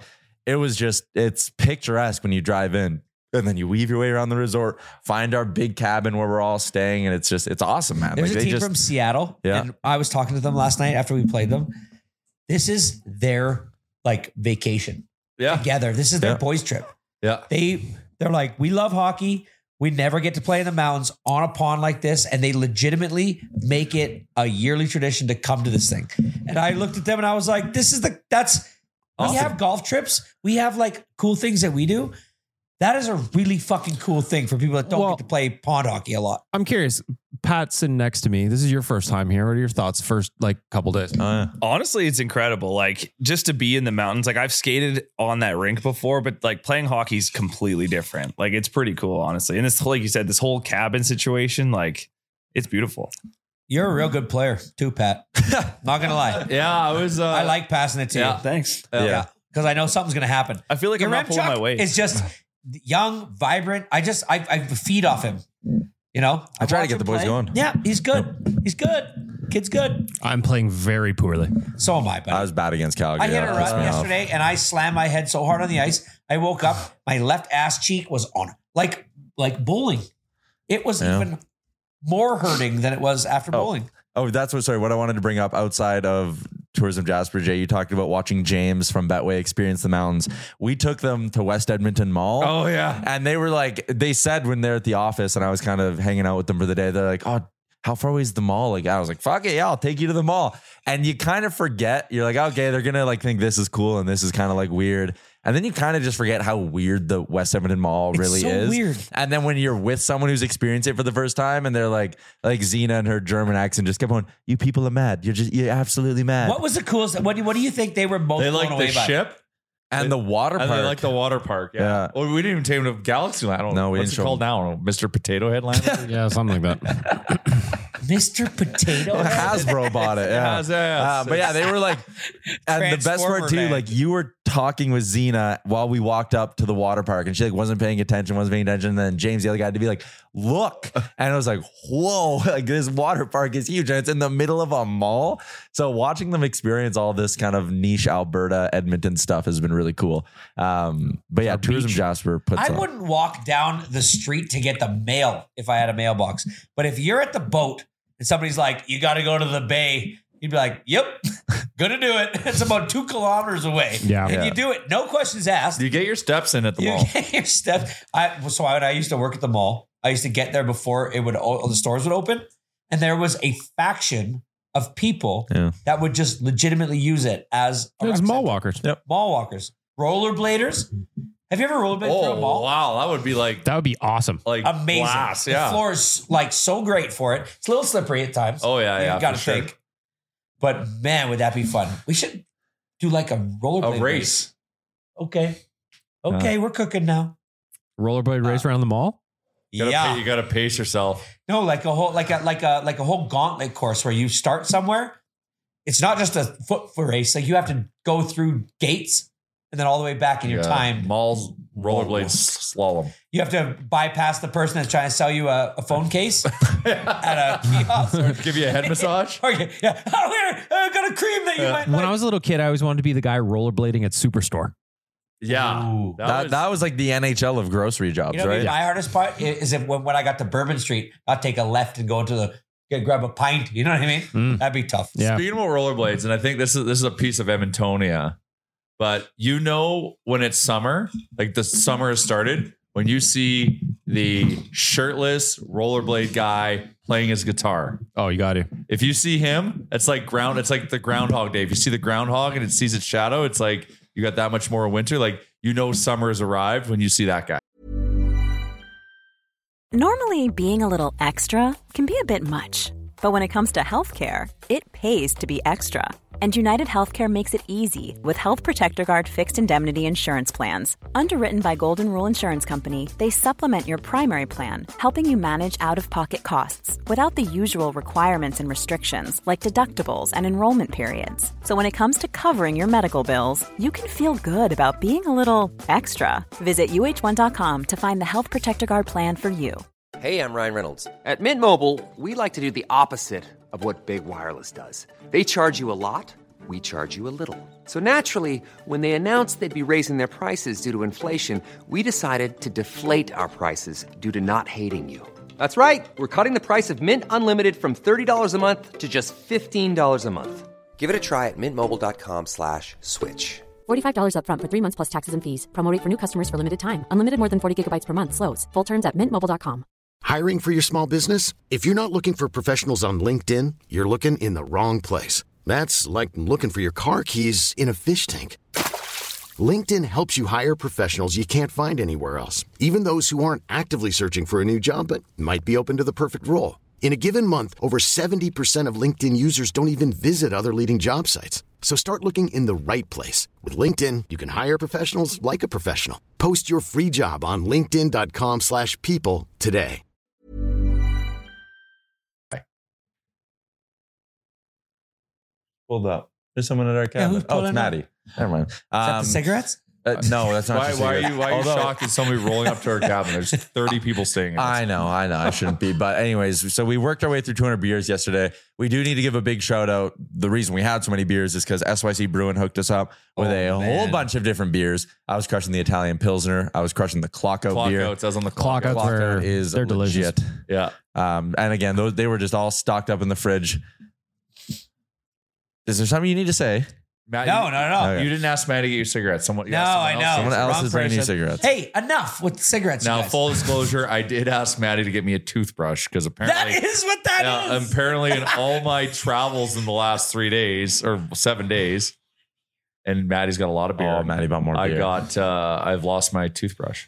it was just, it's picturesque when you drive in. And then you weave your way around the resort, find our big cabin where we're all staying, and it's just, it's awesome, man. There's like, a they team just, from Seattle, Yeah. and I was talking to them last night after we played them. This is their like vacation Yeah. together. This is their Yeah. boys trip. Yeah. They they're like, we love hockey. We never get to play in the mountains on a pond like this, and they legitimately make it a yearly tradition to come to this thing. And I looked at them and I was like, this is the that's we Awesome. have golf trips. We have like cool things that we do. That is a really fucking cool thing for people that don't Well- get to play pond hockey a lot. I'm curious. Pat sitting next to me. This is your first time here. What are your thoughts? First, like couple days. oh, yeah. Honestly, it's incredible. Like just to be in the mountains. Like I've skated on that rink before, but like playing hockey is completely different. Like it's pretty cool, honestly. And this, like you said, this whole cabin situation, like it's beautiful. You're a real good player too, Pat. Not gonna lie. Yeah, I was. Uh, I like passing it to yeah. you. Thanks. Yeah. Because I know something's gonna happen. I feel like I'm not pulling my weight. It's just young, vibrant. I just I, I feed off him. You know, I try to watch get him the boys play. going. Yeah, he's good. He's good. Kid's good. I'm playing very poorly. So am I, buddy. I was bad against Calgary. I hit a That pissed run me off. yesterday and I slammed my head so hard on the ice. I woke up, my left ass cheek was on like like bowling. It was Yeah. even more hurting than it was after bowling. Oh, that's what, sorry, what I wanted to bring up outside of Tourism Jasper, Jay, you talked about watching James from Betway experience the mountains. We took them to West Edmonton Mall. Oh yeah. And they were like, they said when they're at the office and I was kind of hanging out with them for the day, they're like, oh, how far away is the mall? Like, I was like, fuck it. Yeah, I'll take you to the mall. And you kind of forget, you're like, okay, they're going to like think this is cool and this is kind of like weird. And then you kind of just forget how weird the West Edmonton Mall It's really so is. weird. And then when you're with someone who's experienced it for the first time and they're like, like Zena and her German accent just kept going, you people are mad. You're just, you're absolutely mad. What was the coolest? What do, what do you think they were most They blown like away the by? ship and the water and park. they like the water park. Yeah. Yeah. Well, we didn't even take them to Galaxy Land. I don't No, know. we What's didn't it show called now? I don't know. Mister Potato Head Land. Yeah, something like that. Mister Potato Head? Hasbro bought it. Yeah. Has- yeah, Uh, but yeah, they were like, and the best part Transformer too, man. like you were talking with Zena while we walked up to the water park and she like wasn't paying attention, wasn't paying attention. And then James, the other guy, had to be like, look. And I was like, whoa, like this water park is huge. And it's in the middle of a mall. So watching them experience all this kind of niche Alberta, Edmonton stuff has been really cool. Um, but yeah, Tourism Jasper puts I on. wouldn't walk down the street to get the mail if I had a mailbox. But if you're at the boat and somebody's like, you got to go to the bay, you'd be like, yep, gonna do it. It's about two kilometers away. Yeah. And Yeah. you do it. No questions asked. You get your steps in at the You mall. get your stuff. I, so I, I used to work at the mall. I used to get there before it would all the stores would open. And there was a faction of people Yeah. that would just legitimately use it as a There's rec mall center. walkers. Yep. Mall walkers. Rollerbladers. Have you ever rollerbladed through a Oh mall? wow, that would be like That would be awesome. like Amazing. glass. The Yeah. floor is like so great for it. It's a little slippery at times. Oh yeah, You yeah. gotta for sure. think. But man, would that be fun? We should do like a rollerblade A race. Okay. Okay, we're cooking now. Rollerblade race around the mall. You gotta yeah. pa- you gotta pace yourself. No, like a whole like a like a like a whole gauntlet course where you start somewhere. It's not just a foot race. Like you have to go through gates and then all the way back in your Yeah. time. Malls, rollerblades, slalom. You have to bypass the person that's trying to sell you a, a phone case at a kiosk. Or, Give you a head massage. okay, yeah. Oh, here, I got a cream that you might When like. I was a little kid, I always wanted to be the guy rollerblading at Superstore. Yeah. Ooh. That That, was- that was like the N H L of grocery jobs, You know, right? maybe my hardest part is, is if when, when I got to Bourbon Street, I'd take a left and go into the get, grab a pint. You know what I mean? Mm. That'd be tough. Yeah. Speaking about rollerblades, and I think this is this is a piece of Edmontonia, but you know when it's summer, like the summer has started, when you see the shirtless rollerblade guy playing his guitar. Oh, you got to. If you see him, it's like ground. It's like the Groundhog Day. If you see the groundhog and it sees its shadow, it's like you got that much more winter. Like you know summer has arrived when you see that guy. Normally, being a little extra can be a bit much, but when it comes to healthcare, it pays to be extra. And United Healthcare makes it easy with Health Protector Guard fixed indemnity insurance plans. Underwritten by Golden Rule Insurance Company, they supplement your primary plan, helping you manage out-of-pocket costs without the usual requirements and restrictions like deductibles and enrollment periods. So when it comes to covering your medical bills, you can feel good about being a little extra. Visit U H one dot com to find the Health Protector Guard plan for you. Hey, I'm Ryan Reynolds. At Mint Mobile, we like to do the opposite of what Big Wireless does. They charge you a lot, we charge you a little. So naturally, when they announced they'd be raising their prices due to inflation, we decided to deflate our prices due to not hating you. That's right. We're cutting the price of Mint Unlimited from thirty dollars a month to just fifteen dollars a month. Give it a try at mintmobile.com slash switch. forty-five dollars up front for three months plus taxes and fees. Promo rate for new customers for limited time. Unlimited more than forty gigabytes per month. Slows full terms at mint mobile dot com. Hiring for your small business? If you're not looking for professionals on LinkedIn, you're looking in the wrong place. That's like looking for your car keys in a fish tank. LinkedIn helps you hire professionals you can't find anywhere else, even those who aren't actively searching for a new job but might be open to the perfect role. In a given month, over seventy percent of LinkedIn users don't even visit other leading job sites. So start looking in the right place. With LinkedIn, you can hire professionals like a professional. Post your free job on linkedin.com slash people today. Pulled up. There's someone at our Yeah, who's cabin. Oh, pulling it's up? Maddie. Never mind. Is that Um, the cigarettes? uh, no, that's not. Why, the why are cigarette. you, why are you Although- shocked at somebody rolling up to our cabin? There's thirty people staying in this. I know, I know, I shouldn't be. But anyways, so we worked our way through two hundred beers yesterday. We do need to give a big shout out. The reason we had so many beers is because S Y C Brewing hooked us up with Oh, a whole man. bunch of different beers. I was crushing the Italian Pilsner. I was crushing the Clock Out Clock beer. out says on the clock. Clock out. Outs are is they're delicious. legit. Yeah. Um, and again, those they were just all stocked up in the fridge. Is there something you need to say? Matt, No, you, no, no. Okay. You didn't ask Matt to get you cigarettes. Someone, yeah, No, someone I else know. did. Someone else Wrong is bringing you person. cigarettes. Hey, enough with cigarettes. you Now, guys. full disclosure, I did ask Maddie to get me a toothbrush because apparently That is what that Yeah, is. apparently in all my travels in the last three days or seven days, and Maddie's got a lot of beer. Oh, Maddie bought more I beer. got. Uh, I've lost my toothbrush.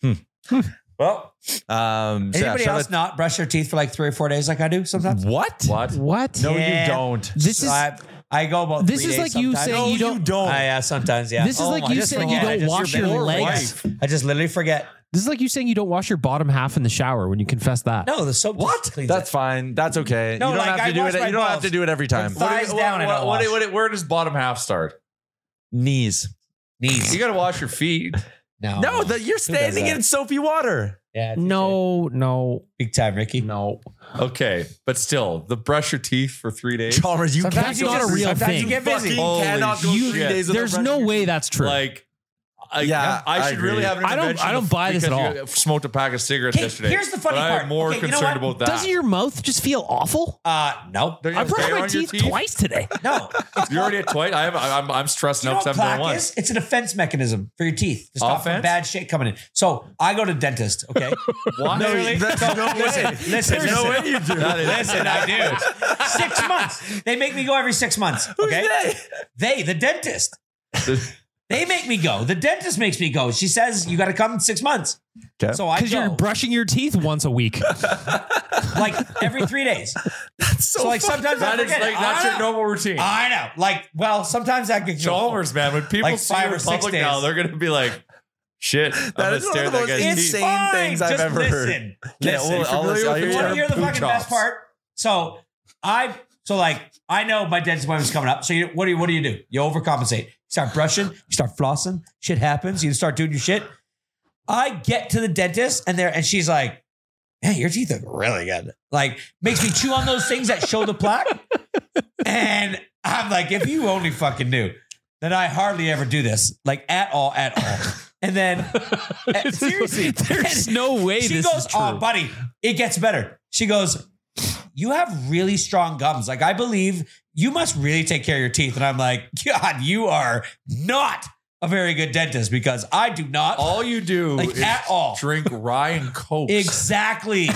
Well, um, so yeah, Anybody shout else out- not brush their teeth for like three or four days like I do sometimes? What? What? What? No, Yeah. you don't. This So is I, I go about. this three is days like you sometimes. saying you don't. don't. I, yeah, sometimes. Yeah. This is Oh like my- you I just saying forget. you I don't just- wash you're your better legs. wife. I just literally forget. This is like you saying you don't wash your bottom half in the shower when you confess that. No, the soap. What? Cleans That's it. fine. That's okay. No, you don't like, have I to do wash it. my You don't have balls. to do it every time. With thighs What- down, I what- don't what- wash. what- where does bottom half start? Knees. Knees. You got to wash your feet. No, No, that you're does standing that? in soapy water. Yeah. No, no, Big time, Ricky. no. Okay, but still, the brush your teeth for three days. Chalmers, you Sometimes can't you go not a through- real sometimes thing. you get busy. Fucking Holy cannot go shit. three days without There's brushing no your way teeth. that's true. Like, I, Yeah, I I should agree. really have an I don't- intervention I don't of- buy this at because all. you smoked a pack of cigarettes Okay, yesterday. here's the funny but part. I'm more Okay, you know concerned what? about that. Doesn't your mouth just feel awful? Uh, no. They're I gonna brushed stay my on your teeth, twice today. No. You're already at twice. I have. I'm. I'm stressing You know out what seven to plaque one. is? It's a defense mechanism for your teeth to stop Offense? bad shit coming in. So I go to dentist, okay? What? No, really? That's So, no way. listen, listen, There's no listen. way you do. That is- Listen, I do. Six months. They make me go every six months. Okay. They, the dentist. They make me go. The dentist makes me go. She says you got to come in six months. Okay. So I Because go you're brushing your teeth once a week. like every three days. so, So like sometimes I That is forget like it. that's I your know. normal routine. I know. Like, well, sometimes I could Chalmers, man. When people Like see five you or in six public days. now, they're gonna be like, "Shit, I'm That gonna is one stare of at the that most guy's It's teeth." insane fine. things I've Just ever heard. listen. Yeah, Listen. well, I'll familiar listen. with I'll your You want to hear hear the poo fucking chops. best part? So I so like I know my dentist appointment's coming up. So you, what do you what do you do? You overcompensate. You start brushing. You start flossing. Shit happens. You start doing your shit. I get to the dentist and there and she's like, "Hey, your teeth look really good." Like makes me chew on those things that show the plaque. And I'm like, if you only fucking knew that I hardly ever do this, like at all, at all. And then uh, seriously, There's no way she this goes, is true. "Oh, buddy, it gets better." She goes, "You have really strong gums. Like I believe you must really take care of your teeth." And I'm like, "God, you are not a very good dentist because I do not." All you do Like, is at all. drink rye and coke. Exactly.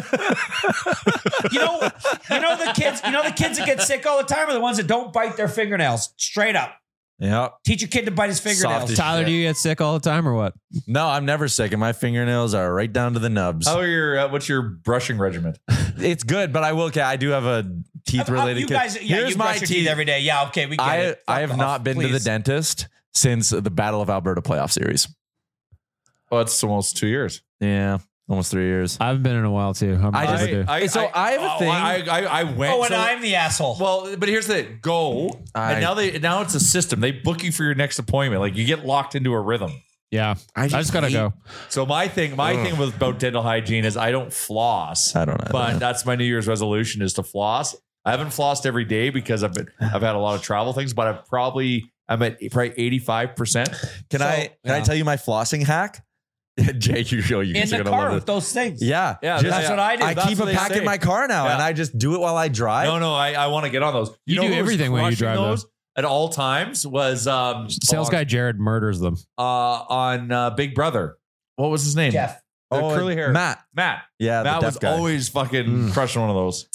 you know, you know the kids. You know the kids that get sick all the time are the ones that don't bite their fingernails. Straight up, Yeah. teach your kid to bite his fingernails. Soft as Tyler, do you get sick all the time or what? No, I'm never sick, and my fingernails are right down to the nubs. How are your? Uh, what's your brushing regimen? It's good, but I will. Okay, I do have a teeth Uh, related. You guys, yeah, Here's you my brush your teeth. teeth every day. Yeah, okay, we get I it. I Fuck have off, not been to the please. dentist since the Battle of Alberta playoff series. Oh, it's almost two years. Yeah, almost three years. I haven't been in a while too. I'm I I, just- do. So I have a oh, thing- I, I, I went. Oh, and so- I'm the asshole. Well, but here's the thing. Go, I- and now they now it's a system. They book you for your next appointment. Like you get locked into a rhythm. Yeah, I I just just, gotta hate- go. So my thing, my thing with about dental hygiene is I don't floss. I don't know. But that's my New Year's resolution is to floss. I haven't flossed every day because I've been I've had a lot of travel things, but I've probably I'm at probably eighty-five percent. Can So, I can yeah. I tell you my flossing hack? Jake, you show you In guys are the gonna car love with it. those things. Yeah, Yeah, Just- That's what I do. I That's keep what a they pack say. in my car now, Yeah. and I just do it while I drive. No, no, I, I want to get on those. You know do who was everything when you crushing drive those at all times was um Sales on, guy Jared murders them. uh, on uh, Big Brother. What was his name? Jeff. The Oh, curly hair. Matt. Matt. Yeah, the Matt deaf was guy. always fucking Mm. crushing one of those.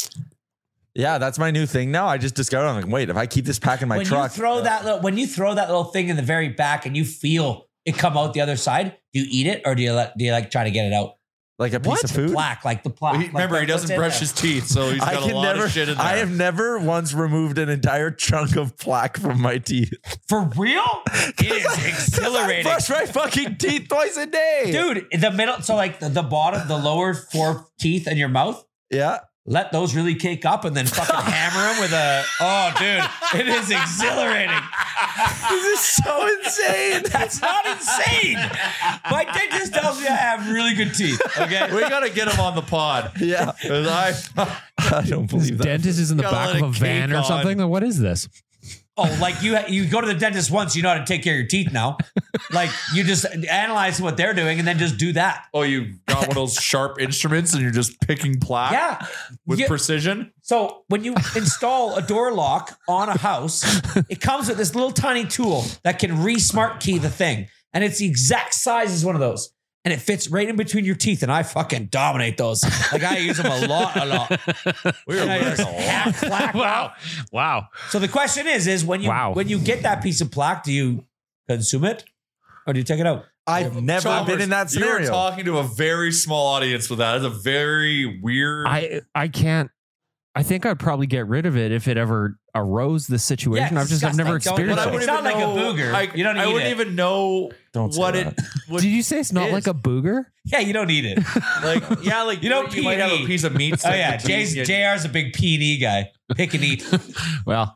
Yeah, that's my new thing now. I just discovered. I'm like, wait, if I keep this pack in my when truck, you throw that little, when you throw that little thing in the very back and you feel it come out the other side, do you eat it or do you let, do you like try to get it out? like a piece What? of food. Plaque, like the plaque. He- like remember, the- he doesn't what's in brush there. his teeth, so he's I got a can lot never. of shit in there. I have never once removed an entire chunk of plaque from my teeth. For real? It is I exhilarating. brush my fucking teeth twice a day, Dude, in the middle, so like the, the bottom, the lower four teeth in your mouth, Yeah. let those really cake up and then fucking hammer them with a, oh, dude, it is exhilarating. This is so insane. That's not insane. My dentist tells me I have really good teeth. Okay. We got to get him on the pod. Yeah. 'Cause I, I don't This believe that. dentist is in the Gotta back let of a it van cake or on. something. What is this? Oh, like you you go to the dentist once, you know how to take care of your teeth now. Like you just analyze what they're doing and then just do that. oh, you got one of those sharp instruments and you're just picking plaque Yeah. with You- precision. So when you install a door lock on a house, it comes with this little tiny tool that can re-smart key the thing. And it's the exact size as one of those. And it fits right in between your teeth. And I fucking dominate those. Like I use them a lot, a lot. We were And I learning just a lot. hack plaque Wow. off. Wow. So the question is, is when you Wow. when you get that piece of plaque, do you consume it or do you take it out? I've never Chalmers, been in that You were scenario. talking to a very small audience with that. It's a very weird. I I can't. I think I'd probably get rid of it if it ever arose this situation. Yeah, I've just I've never disgusting. Don't- experienced but I it. wouldn't- It's not like a booger. I, You don't I eat wouldn't it. even know Don't say what that. it. What Did you say it's not is. like a booger? Yeah, you don't eat it. like yeah, like You don't you might P and have E. a piece of meat. Oh stuck yeah, between Jay's, you. J R's a big P and E guy. Pick and eat. Well,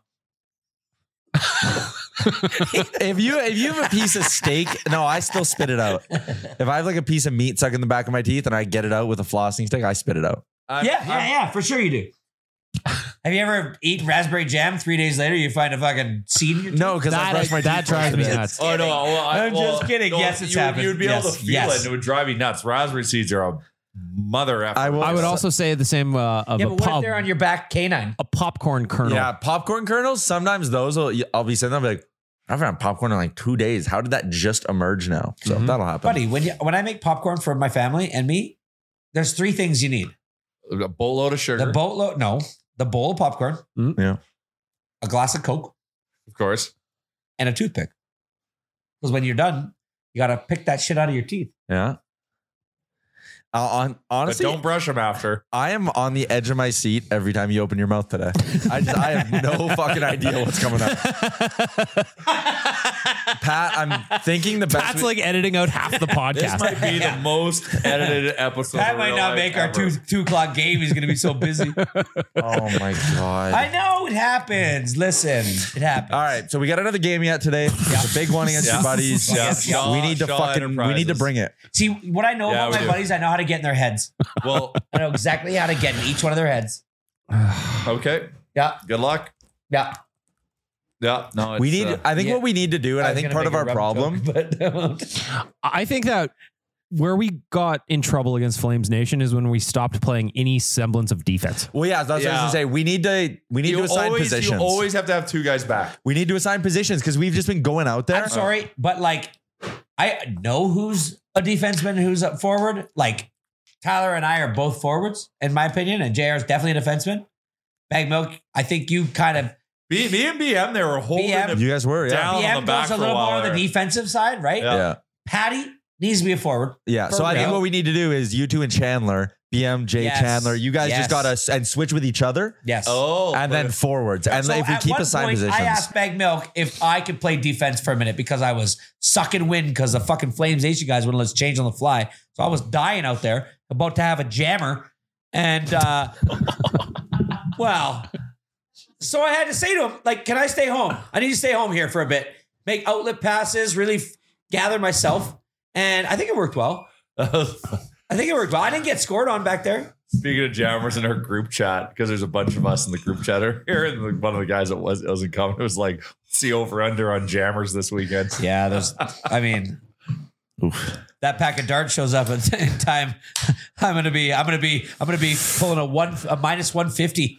if you if you have a piece of steak, no, I still spit it out. If I have like a piece of meat stuck in the back of my teeth and I get it out with a flossing stick, I spit it out. I'm- Yeah, yeah, I'm- yeah, for sure you do. Have you ever eaten raspberry jam? Three days later, you find a fucking seed in your teeth? No, because I That- brush my that teeth drives twice a me day. nuts. Oh no! Well, I, I'm well, just kidding. no, Yes, it's you, happened. You'd be able Yes, to feel yes. it, and it would drive you nuts. Raspberry seeds are a mother effer. I will- I would also say the same uh, of Yeah, a, but what if pop, they're on your back canine? a popcorn kernel. Yeah, popcorn kernels. Sometimes those will. I'll be sitting there and be like, I haven't had popcorn in like two days. How did that just emerge now? So Mhm. that'll happen. Buddy, when you, when I make popcorn for my family and me, there's three things you need. a boatload of sugar, The boatload, no, the bowl of popcorn, Yeah. a glass of Coke, of course. and a toothpick. Because when you're done, you got to pick that shit out of your teeth. Yeah. Uh, on honestly, but don't brush them after. I am on the edge of my seat every time you open your mouth today. I just I have no fucking idea what's coming up. Pat, I'm thinking the best. Pat's we- like editing out half the This podcast. might be Yeah. the most edited episode. That of might Real not Life make our ever. two two o'clock game. He's going to be so busy. oh my god. I know it happens. Listen, it happens. All right, so we got another game yet today. It's a big one against Yeah. your buddies. Yeah. Yeah. We need to Shaw fucking we need to Enterprises. bring it. See, what I know Yeah, about we my do. buddies, I know how to get in their heads. Well, I know exactly how to get in each one of their heads. okay. Yeah, Good luck. yeah. Yeah. No, it's, We need uh, I think yeah. what we need to do, and I, was think gonna part of make a our rum problem. joke, but I won't. I think that where we got in trouble against Flames Nation is when we stopped playing any semblance of defense. Well, yeah, that's what I was Yeah. gonna say. We need to we need you to assign always, positions. You always have to have two guys back. we need to assign positions because we've just been going out there. I'm sorry, but like, I know who's a defenseman, who's up forward. Like, Tyler and I are both forwards, in my opinion, and J R is definitely a defenseman. Bag Milk, I think you kind of B, me and B M, they were holding B M it You guys were, yeah. down B on M the back goes a for little while more on the there. defensive side, right? Yeah. Yeah. Patty needs to be a forward. Yeah. So I think Yeah. what we need to do is you two and Chandler, B M, J Yes. Chandler, you guys Yes. just got us and switch with each other. Yes. Oh, And then forwards. And So if we at keep one assigned point, positions. I asked Bag Milk if I could play defense for a minute because I was sucking wind because the fucking Flames Nation guys wouldn't let us change on the fly. So I was dying out there, about to have a jammer. And, uh, well, so I had to say to him, like, can I stay home? I need to stay home here for a bit, make outlet passes, really f- gather myself. And I think it worked well. I think it worked well. I didn't get scored on back there. Speaking of jammers in our group chat, because there's a bunch of us in the group chat here, and one of the guys that was wasn't coming was like, "See over under on jammers this weekend." Yeah, there's. I mean, Oof. That pack of darts shows up at in time. I'm gonna be. I'm gonna be. I'm gonna be pulling a one a minus one fifty.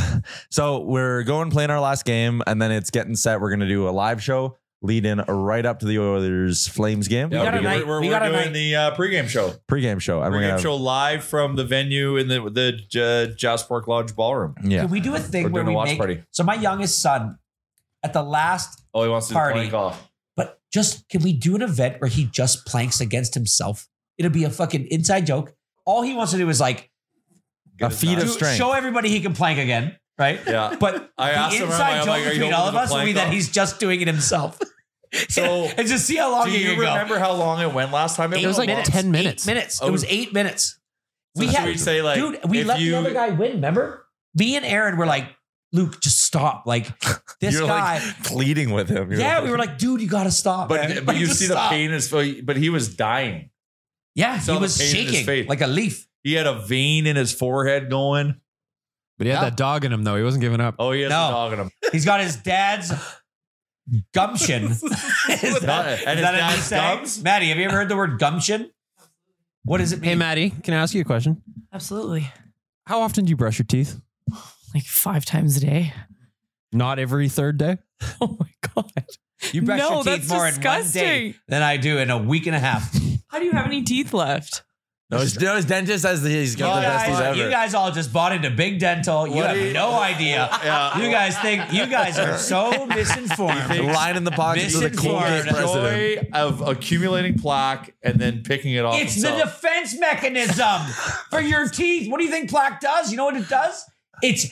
So we're going playing our last game, and then it's getting set. We're gonna do a live show. Lead in right up to the Oilers Flames game. Yeah, We got we're, a night- we're, we we're got a doing night- the uh, pregame show. Pregame show. And we're Pregame gonna show live from the venue in the the uh, Jasperk Lodge Ballroom. Yeah. Can we do a thing We're where doing we a watch make? party. So my youngest son, at the last, Oh, he wants to Party. do plank off. but just can we do an event where he just planks against himself? It'll be a fucking inside joke. All he wants to do is like A feat of do- strength. show everybody he can plank again, right? Yeah. But I the asked him, inside I'm joke like, are you between open all to of the us will be plank that off? he's just doing it himself. So, and just see how long do he you can go. remember how long it went last time? It was like minutes. ten minutes. Eight minutes. Oh. It was eight minutes. So should we say, like, dude, we if let you- the other guy win. Remember, me and Aaron were like, Luke, just stop. Like this You're guy. like pleading with him. You're yeah, like- we were like, dude, you got to stop. But man. but you Just see the stop. pain in his face. But he was dying. Yeah, saw he the was pain in his shaking face. like a leaf. He had a vein in his forehead going. But he had Yeah. that dog in him, though. He wasn't giving up. Oh, he has No. a dog in him. He's got his dad's gumption. is that, Not- and is his that a new dad's saying? gums? Maddie, have you ever heard the word gumption? What does it mean? Hey, Maddie, can I ask you a question? Absolutely. How often do you brush your teeth? Like five times a day. Not every third day? Oh my God. You brush No, your teeth that's more in one day disgusting. than I do in a week and a half. How do you have any teeth left? No, his, no, his dentist says that he's You got the best teeth guys, ever. you guys all just bought into Big Dental. You What have do you- no idea. Yeah. You guys think you guys are so misinformed. The line in the pockets of the Misinformed. Colgate president. Joy of accumulating plaque and then picking it off. It's the himself. defense mechanism for your teeth. What do you think plaque does? You know what it does? It's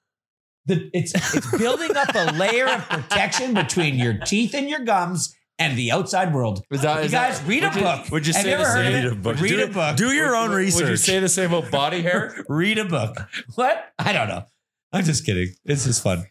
the it's it's building up a layer of protection between your teeth and your gums and the outside world. Is that- you is guys that- read a would you- book. would you Have say you the ever heard same- of it? Read a book. Read Do a it- book. do your own Would- research. Would you say the same about body hair? Read a book. What? I don't know. I'm just kidding. It's just fun.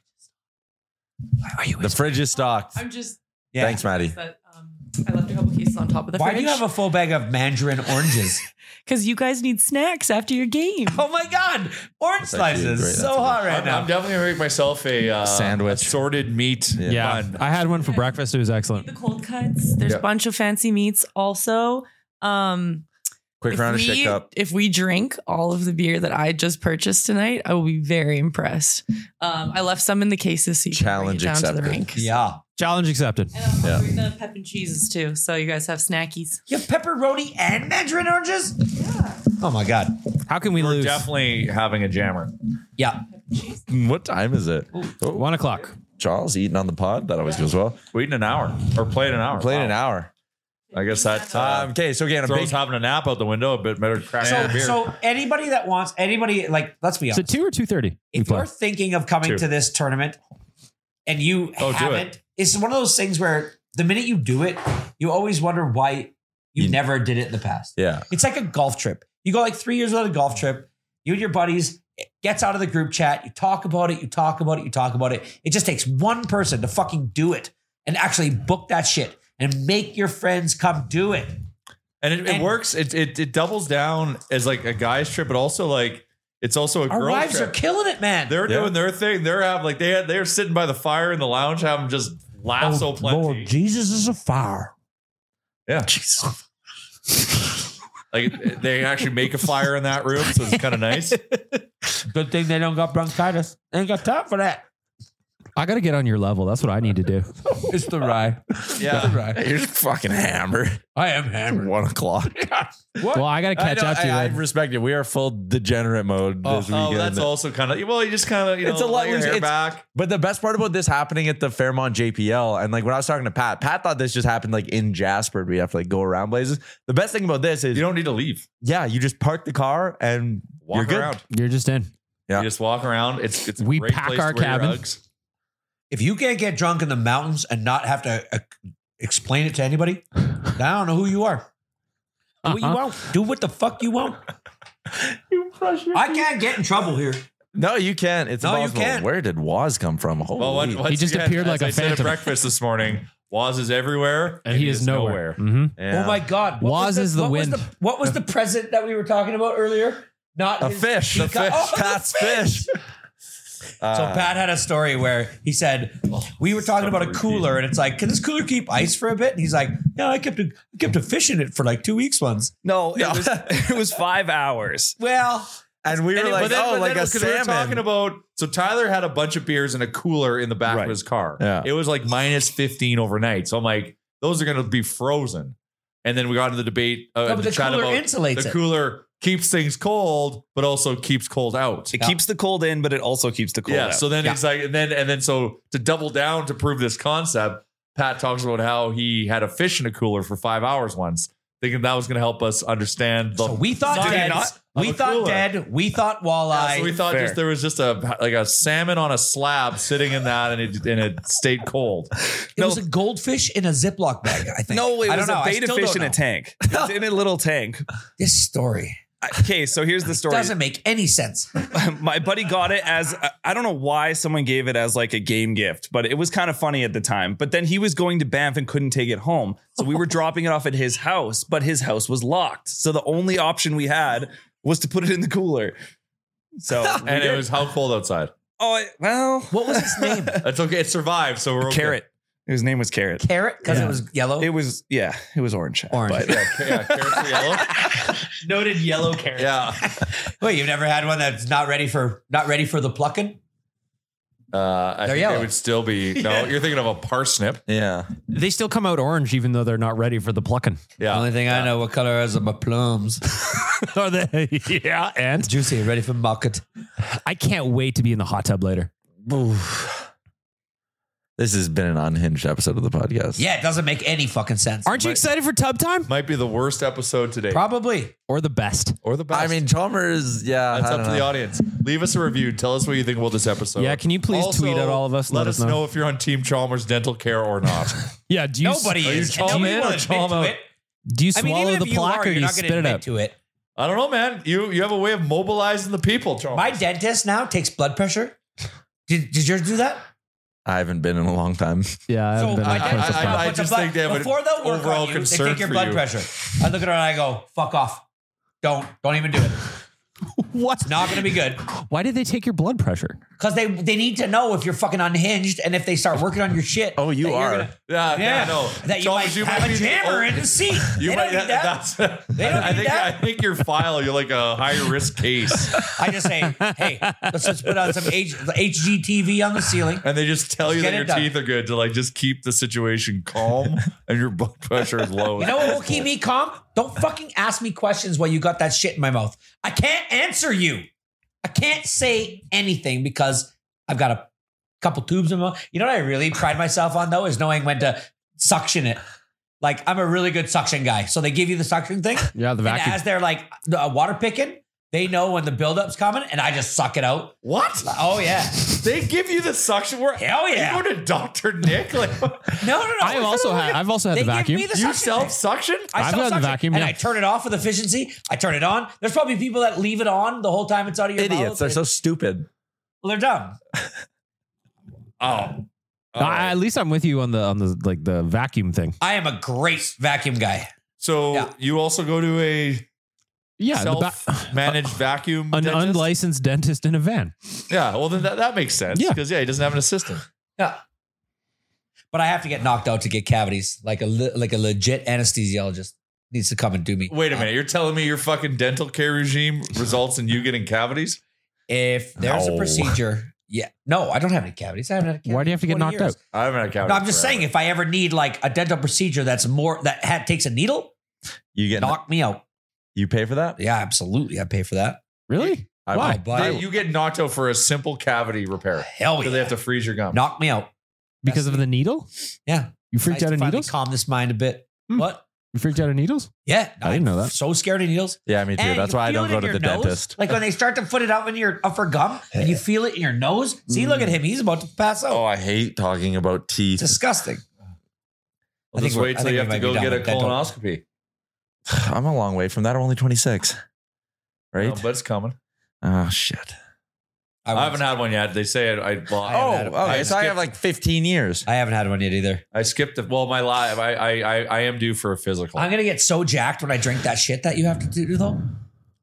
Why are you? The fridge is stocked. I'm just. Yeah. Thanks, Maddie. That, um, I left a couple cases on top of the Why fridge. do you have a full bag of mandarin oranges? Because you guys need snacks after your game. Oh my God. Orange That's actually slices. great. So That's a hot good- right I'm, now. I'm definitely gonna make myself a uh, Sandwich. assorted meat Yeah. bun. I had one for breakfast. It was excellent. The cold cuts. There's Yeah. a bunch of fancy meats also. Um, Quick if round of we, shit cup. If we drink all of the beer that I just purchased tonight, I will be very impressed. Um, I left some in the cases so you Challenge can bring it down to the accepted. rink. Yeah. Challenge accepted. And I'm Yeah. bring the pep and cheeses too, so you guys have snackies. You have pepperoni and mandarin oranges? Yeah. Oh my God. How can we We're lose? definitely having a jammer. Yeah. What time is it? Oh, One o'clock. Charles eating on the pod. That always goes well. Waiting an hour or playing an hour. Played Wow. an hour. I guess that. Uh, Um, okay, so again, a throws big having a nap out the window. A bit better crack So, a beer. so anybody that wants, anybody, like, let's be Is it honest. two or two thirty? If you're thinking of coming Two. to this tournament and you Oh, do haven't, it. it's one of those things where the minute you do it, you always wonder why you, You- never did it in the past. yeah. It's like a golf trip. You go like three years without a golf trip. You and your buddies, it gets out of the group chat. You talk about it. You talk about it. You talk about it. It just takes one person to fucking do it and actually book that shit and make your friends come do it. and it, it and- works. It, it it doubles down as like a guy's trip, but also like it's also a Our girl's wives trip. are killing it, man. They're Yeah. doing their thing. They're having like they had they're sitting by the fire in the lounge, having just laughs so plenty. Lord Jesus is a fire. Yeah, Jesus. Like they actually make a fire in that room, so it's kind of nice. Good thing they don't got bronchitis. They ain't got time for that. I got to get on your level. That's what I need to do. It's the rye. Yeah, You're fucking hammered. I am hammered. One o'clock. Well, I got to catch I know, up to you. I, I Ed. respect it. We are full degenerate mode Oh, this oh, weekend. that's also kind of well. You just kind of you know It's a lot let your loose. hair It's- back. But the best part about this happening at the Fairmont J P L, and like when I was talking to Pat, Pat thought this just happened like in Jasper. We have to like go around places. The best thing about this is, You don't need to leave. yeah, you just park the car and Walk you're good. around. You're just in. Yeah. You just walk around. It's it's a We great pack place our to wear your cabin. Uggs. If you can't get drunk in the mountains and not have to uh, explain it to anybody, then I don't know who you are. Do what you Uh-huh. want. Do what the fuck you want. I can't get in trouble here. No, you can't. It's No, you impossible. can't. Where did Waz come from? Holy. Well, what, once He just again, appeared as like a I said at phantom. breakfast this morning. Waz is everywhere, And he is nowhere. Mhm. Yeah. Oh my God. What Waz was the, is the what wind. Was the, what was the present that we were talking about earlier? Not A his- fish. he The got- fish. Oh, the Pat's fish. So Uh, Pat had a story where he said we were talking about a cooler, and it's like, can this cooler keep ice for a bit? And he's like, yeah, I kept a I kept a fish in it for like two weeks once. No, it was it was five hours. Well, and we were And it- like, but then- oh, but like then, a 'cause we were salmon. talking about. So Tyler had a bunch of beers in a cooler in the back Right. of his car. Yeah. It was like minus fifteen overnight. So I'm like, those are going to be frozen. And then we got into the debate. Uh, No, but to the chat cooler about insulates the it. cooler keeps things cold, but also keeps cold out. It keeps the cold in, but it also keeps the cold yeah. out. So then it's like, and then and then so to double down to prove this concept, Pat talks about how he had a fish in a cooler for five hours once, thinking that was going to help us understand. The so we thought science dead. of We a thought cooler. dead. We thought walleye. Yeah, so we thought Fair. just there was just a like a salmon on a slab sitting in that, and it and it stayed cold. it was a goldfish in a Ziploc bag, I think. no, it I was don't know. a I beta still fish don't in a know. tank. It was in a little tank. This story Okay, so here's the story. doesn't make any sense. My buddy got it as I don't know why someone gave it as like a game gift, but it was kind of funny at the time. But then he was going to Banff and couldn't take it home. So we were dropping it off at his house, but his house was locked. So the only option we had was to put it in the cooler. So we And did. it was how cold outside. oh it- well, What was his name? That's okay. It survived, so we're okay. Carrot. His name was Carrot. Carrot, because Yeah. it was yellow. It was yeah, it was orange. Orange. But Yeah, ca- yeah, carrots are yellow. Noted yellow carrot. Yeah. Wait, you've never had one that's not ready for not ready for the plucking? Uh, I They're think yellow. it would still be no. You're thinking of a parsnip. Yeah. They still come out orange even though they're not ready for the plucking. Yeah. Only thing I know what color is my plums. Are they? Yeah, and Juicy, ready for market. I can't wait to be in the hot tub later. This has been an unhinged episode of the podcast. Yeah, it doesn't make any fucking sense. Aren't you excited for tub time? Might be the worst episode today, Probably. Or the best? or the best. I mean, Chalmers, yeah. that's I up don't to the know. audience. Leave us a review. Tell us what you think about this episode. Yeah, can you please Also, tweet at all of us? Let, us know. if you're on Team Chalmers Dental Care or not. Yeah, do you Nobody Are you is. and Chalm nobody in will or admit Chalm to out? it. do you I mean, swallow even the if you plaque are, or you're you not spit going it to admit out? to it. I don't know, man. You you have a way of mobilizing the people, Chalmers. My dentist now takes blood pressure. Did, did yours do that? I haven't been in a long time. Yeah, I haven't So been my on I- dentist close I- to now I puts a just blood- think they have an before they'll work overall on you, they concern take your for blood you. pressure. I look at her and I go, fuck off. Don't. Don't even do it. What? It's not going to be good. Why did they take your blood pressure? Because they, they need to know if you're fucking unhinged and if they start working on your shit. Oh, you that you're are. gonna- Yeah, Yeah, yeah, no. that you Chalmers, might have be a the jammer only- in the seat. You they might. don't need that. That's. They don't I need think. that. I think your file. You're like a high risk case, I just say, hey, let's just put on some H, H G T V on the ceiling. and they just tell you Get that it your done. teeth are good to like just keep the situation calm and your blood pressure is low. You know what will keep me calm? Don't fucking ask me questions while you got that shit in my mouth. I can't answer you. I can't say anything because I've got a couple tubes in my mouth. You know what I really pride myself on though is knowing when to suction it. Like I'm a really good suction guy. So they give you the suction thing. Yeah, the And vacuum. as they're like uh, water picking, they know when the buildup's coming and I just suck it out. What? Oh yeah. They give you the suction work? Hell yeah. You go to Doctor Nick? Like, No, no, no. I've also had. I've also had They the give vacuum. me the you suction self thing. suction? I I've had the self-suction, vacuum, and yeah. I turn it off with efficiency. I turn it on. There's probably people that leave it on the whole time it's out of your mouth. Idiots. They're so stupid. Well, they're dumb. Oh. I- at least I'm with you on the on the like the vacuum thing. I am a great vacuum guy. So Yeah. you also go to a Yeah, the ba- self-managed vacuum an dentist? unlicensed dentist in a van. Yeah, well then that, that makes sense. Yeah. Because yeah, he doesn't have an assistant. Yeah. But I have to get knocked out to get cavities. Like a le- like a legit anesthesiologist needs to come and do me. Wait a minute, you're telling me your fucking dental care regime results in you getting cavities? If there's No. a procedure, yeah. No, I don't have any cavities. I haven't had a cavity. Why do you have to in get twenty knocked years. out? I haven't had cavities. No, I'm just forever. saying if I ever need like a dental procedure that's more that ha- takes a needle, You get knock me out. you pay for that? Yeah, absolutely. I pay for that. Really? I- Why? I- But They- you get knocked out for a simple cavity repair. hell Because yeah. they have to freeze your gum. knock me out. Because of the needle? Yeah. You freaked Nice out to of finally needles? calm this mind a bit. Hmm. What? You freaked out of needles? Yeah. I didn't know that. So scared of needles. Yeah, me too. And That's you why I feel don't it go in to your the nose. dentist. Like when they start to put it out in your upper gum and you feel it in your nose. See, look at him. He's about to pass out. Oh, I hate talking about teeth. Disgusting. Well, I think just we're- wait I till think you we have to might be go done get a with dental. colonoscopy. I'm a long way from that. I'm only twenty-six. Right? No, but it's coming. Oh, shit. I, haven't had one yet. They say I. I, well, I Oh, haven't had a- okay. I So I have skipped- like fifteen years. I haven't had one yet either. I skipped it. Well, my live. I, I I I am due for a physical. I'm gonna get so jacked when I drink that shit that you have to do though.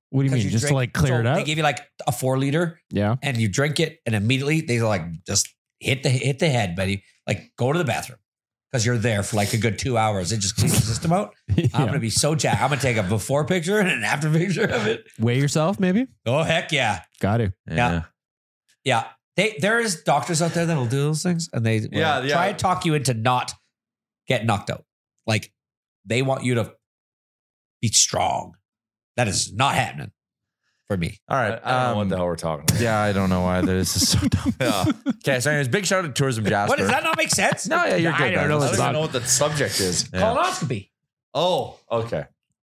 What do you 'Cause mean? you Just to drink- like clear so it out? They give you like a four liter Yeah. and you drink it and immediately they like just hit the hit the head, buddy. Like go to the bathroom because you're there for like a good two hours. It just cleans the system out. Yeah. I'm going to be so jacked. I'm going to take a before picture and an after picture of it. Weigh yourself, maybe? Oh, heck yeah. Got to. Yeah. Yeah. They, there is doctors out there that'll do those things and they will Yeah, yeah. try and talk you into not get knocked out. Like they want you to be strong. That is not happening for me. All right. I, I don't know um, what the hell we're talking about. Yeah, I don't know why this is so dumb. Yeah. Okay, so anyways, big shout out to Tourism Jasper. What, does that not make sense? No, yeah, you're good. I don't man. know I Let's don't not- even know what the subject is. Yeah. Colonoscopy. Oh, okay.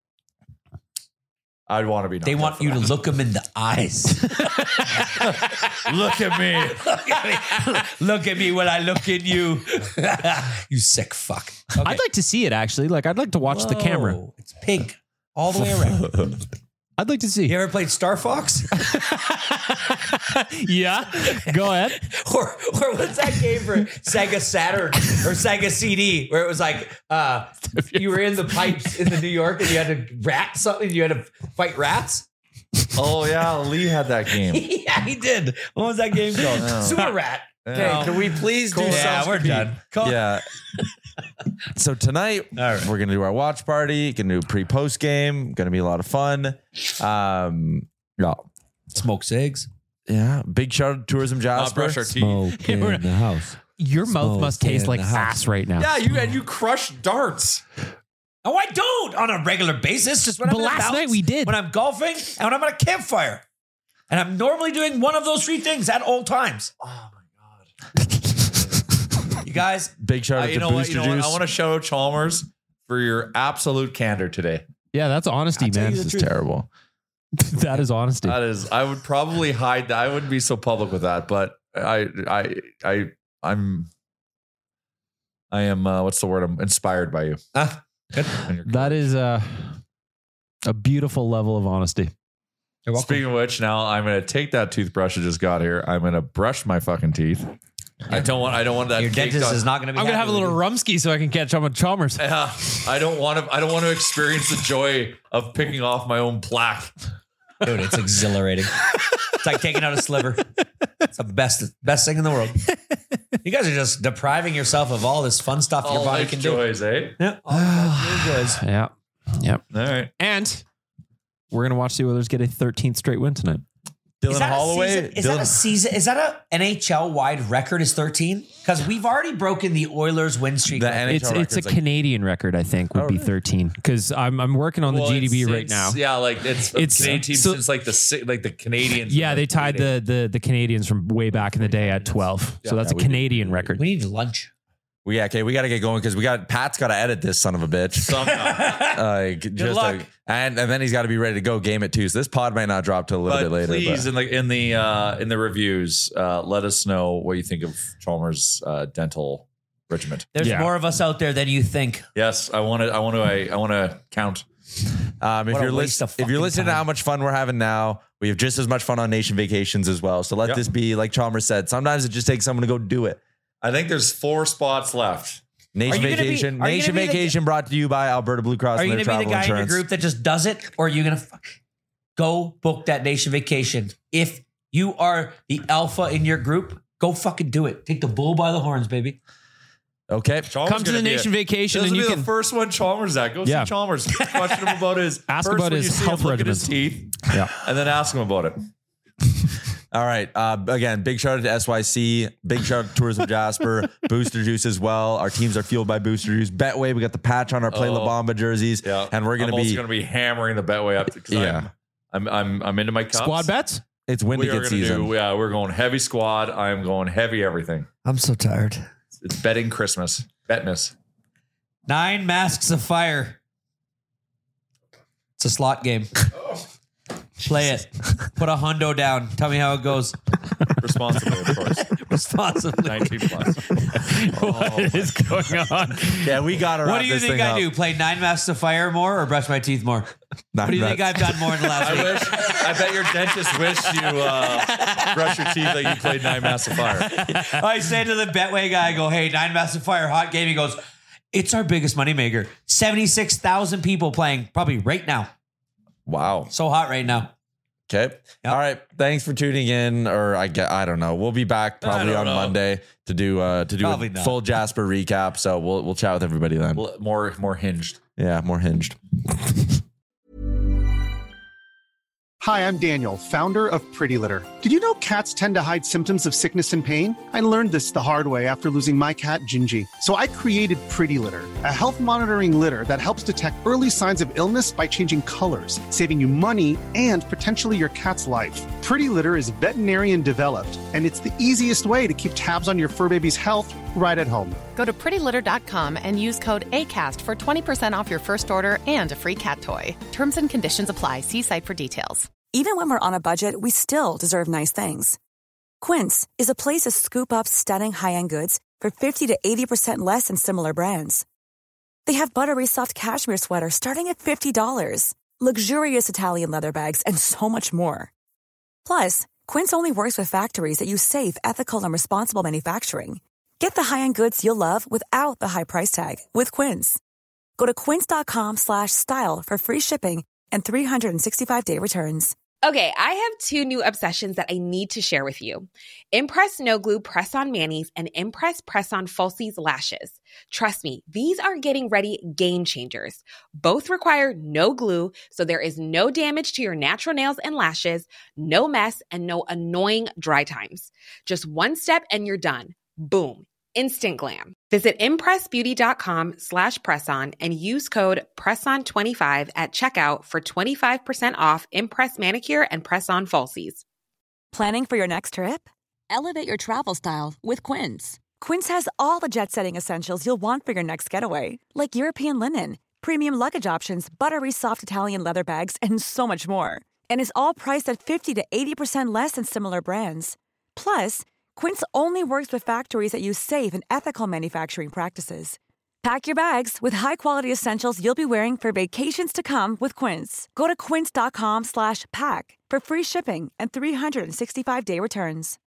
I'd want to be. They knocked want out for you to that. look them in the eyes. Look at me. look, at me. Look at me when I look in you. You sick fuck. Okay. I'd like to see it actually. Like, I'd like to watch the camera. Whoa, It's pink all the way around. I'd like to see. You ever played Star Fox? Yeah. Go ahead. or or what's that game for Sega Saturn or Sega C D where it was like uh, you were in the pipes in the New York and you had to rat something. You had to fight rats. Oh yeah, Lee had that game. Yeah, he did. What was that game called? No. Sewer Rat. Okay, No. can we please do Yeah, something? we're done. Call- Yeah. So tonight right. we're gonna do our watch party. Gonna do pre-post game. Gonna be a lot of fun. Um, yeah, Smoke cigs. yeah. Big shout out to Tourism Not Jasper. brush our teeth. Smoke in the house. Your mouth Smoke must taste in like the house. ass right now. Yeah, you and you crush darts. Oh, I don't on a regular basis. Just when But I'm in last the night house, we did. When I'm golfing and when I'm at a campfire. And I'm normally doing one of those three things at all times. Oh my God. You guys, Big shout Uh, out you to know what? Booster You know what? Juice. I want to shout out Chalmers for your absolute candor today. Yeah, that's honesty, man. This is terrible. That is honesty. That is, I would probably hide that. I wouldn't be so public with that, but I, I, I, I'm, I am. Uh, what's the word? I'm inspired by you. Ah, good. And you're- That is a a beautiful level of honesty. You're welcome. Speaking of which, now I'm going to take that toothbrush I just got here. I'm going to brush my fucking teeth. I don't want. I don't want that. Your caked dentist on- is not going to be. I'm gonna have happy a little with rumsky so I can catch up with Chalmers. Yeah, I don't want to. I don't want to experience the joy of picking off my own plaque. you. Dude, it's exhilarating. It's like taking out a sliver. It's the best, best thing in the world. You guys are just depriving yourself of all this fun stuff your All body life can joys, eh? do. Yeah, all kinds of joys. Yeah. Yep. All right. And we're gonna watch the Oilers get a thirteenth straight win tonight. Dylan Is that a Holloway. season- Is Dylan, that a season? Is that a N H L wide record? Is thirteen? Because we've already broken the Oilers win streak. The record. N H L It's it's a record's like- Canadian record, I think, would Oh, be really? thirteen. Because I'm I'm working on the Well, G D B it's- right it's- now. Yeah, like it's, It's- it's Canadian team so- since like the si- like the Canadians. Yeah, they tied the the the Canadians from way back in the day at twelve. So that's Yeah, a we- Canadian record. We need lunch. Well, yeah, okay, we got to get going because we got Pat's got to edit this son of a bitch. somehow. Like, just luck. like, and and then he's got to be ready to go game it too. So this pod might not drop till a little But bit later. please, but- in the in the uh, in the reviews, uh, let us know what you think of Chalmers' uh, dental regiment. There's Yeah. more of us out there than you think. Yes, I want to. I want to. I, I want to count. Um, if What a you're waste list- of if you're fucking listening to time. how much fun we're having now, we have just as much fun on Nation Vacations as well. So let Yep. this be like Chalmers said. Sometimes it just takes someone to go do it. I think there's four spots left. Nation you gonna be- Vacation. are you Nation gonna be the- Vacation brought to you by Alberta Blue Cross Are and you their going to be the travel guy in insurance. your group that just does it, or are you going to go book that Nation Vacation? If you are the alpha in your group, go fucking do it. Take the bull by the horns, baby. Okay. Chalmers Come to gonna the be Nation a- vacation This and will you be can- the first one Chalmers at. Go Yeah. see Chalmers. Question him about his. Ask first about when his you see him, health look at his regimens. teeth, Yeah. and then ask him about it. All right. Uh, again, big shout out to S Y C. Big shout out to Tourism Jasper. Booster Juice as well. Our teams are fueled by Booster Juice. Betway, we got the patch on our Play La Oh. Bamba jerseys. Yeah, And we're going I'm to also be, going to be hammering the Betway up. 'Cause Yeah. I'm, I'm I'm I'm into my cups. Squad bets? it's win We to are get going to season. do. Yeah, we're going heavy squad. I'm going heavy everything. I'm so tired. It's betting Christmas. Betmas. Nine Masks of Fire. It's a slot game. Play it. Put a hundo down. Tell me how it goes. Responsibly, of course. Responsibly. nineteen plus. What is going on? Yeah, we got to What wrap do you this think thing I up. do? Play Nine Masks of Fire more or brush my teeth more? Nine What do you think bets. I've done more in the last I week? wish. I bet your dentist wished you uh, brush your teeth like you played Nine Masks of Fire. I say to the Betway guy, I go, hey, Nine Masks of Fire, hot game. He goes, it's our biggest moneymaker. seventy-six thousand people playing probably right now. Wow. So hot right now. Okay. All right. Thanks for tuning in. Or I get, I don't know. We'll be back probably on know. Monday to do uh to do Probably a not. full Jasper recap. So we'll we'll chat with everybody then. Well, more more hinged. Yeah, more hinged. Hi, I'm Daniel, founder of Pretty Litter. Did you know cats tend to hide symptoms of sickness and pain? I learned this the hard way after losing my cat, Gingy. So I created Pretty Litter, a health monitoring litter that helps detect early signs of illness by changing colors, saving you money and potentially your cat's life. Pretty Litter is veterinarian developed, and it's the easiest way to keep tabs on your fur baby's health right at home. Go to pretty litter dot com and use code ACAST for twenty percent off your first order and a free cat toy. Terms and conditions apply. See site for details. Even when we're on a budget, we still deserve nice things. Quince is a place to scoop up stunning high-end goods for fifty to eighty percent less than similar brands. They have buttery soft cashmere sweaters starting at fifty dollars, luxurious Italian leather bags, and so much more. Plus, Quince only works with factories that use safe, ethical, and responsible manufacturing. Get the high-end goods you'll love without the high price tag with Quince. Go to quince.com slash style for free shipping and three sixty-five day returns. Okay, I have two new obsessions that I need to share with you. Impress No Glue Press-On Manis and Impress Press-On Falsies Lashes. Trust me, these are getting ready game changers. Both require no glue, so there is no damage to your natural nails and lashes, no mess, and no annoying dry times. Just one step and you're done. Boom. Instant glam. Visit impressbeauty.com slash presson and use code presson twenty-five at checkout for twenty-five percent off Impress Manicure and Press-On Falsies. Planning for your next trip? Elevate your travel style with Quince. Quince has all the jet-setting essentials you'll want for your next getaway, like European linen, premium luggage options, buttery soft Italian leather bags, and so much more. And is all priced at fifty to eighty percent less than similar brands. Plus, Quince only works with factories that use safe and ethical manufacturing practices. Pack your bags with high-quality essentials you'll be wearing for vacations to come with Quince. Go to quince.com slash pack for free shipping and three sixty-five day returns.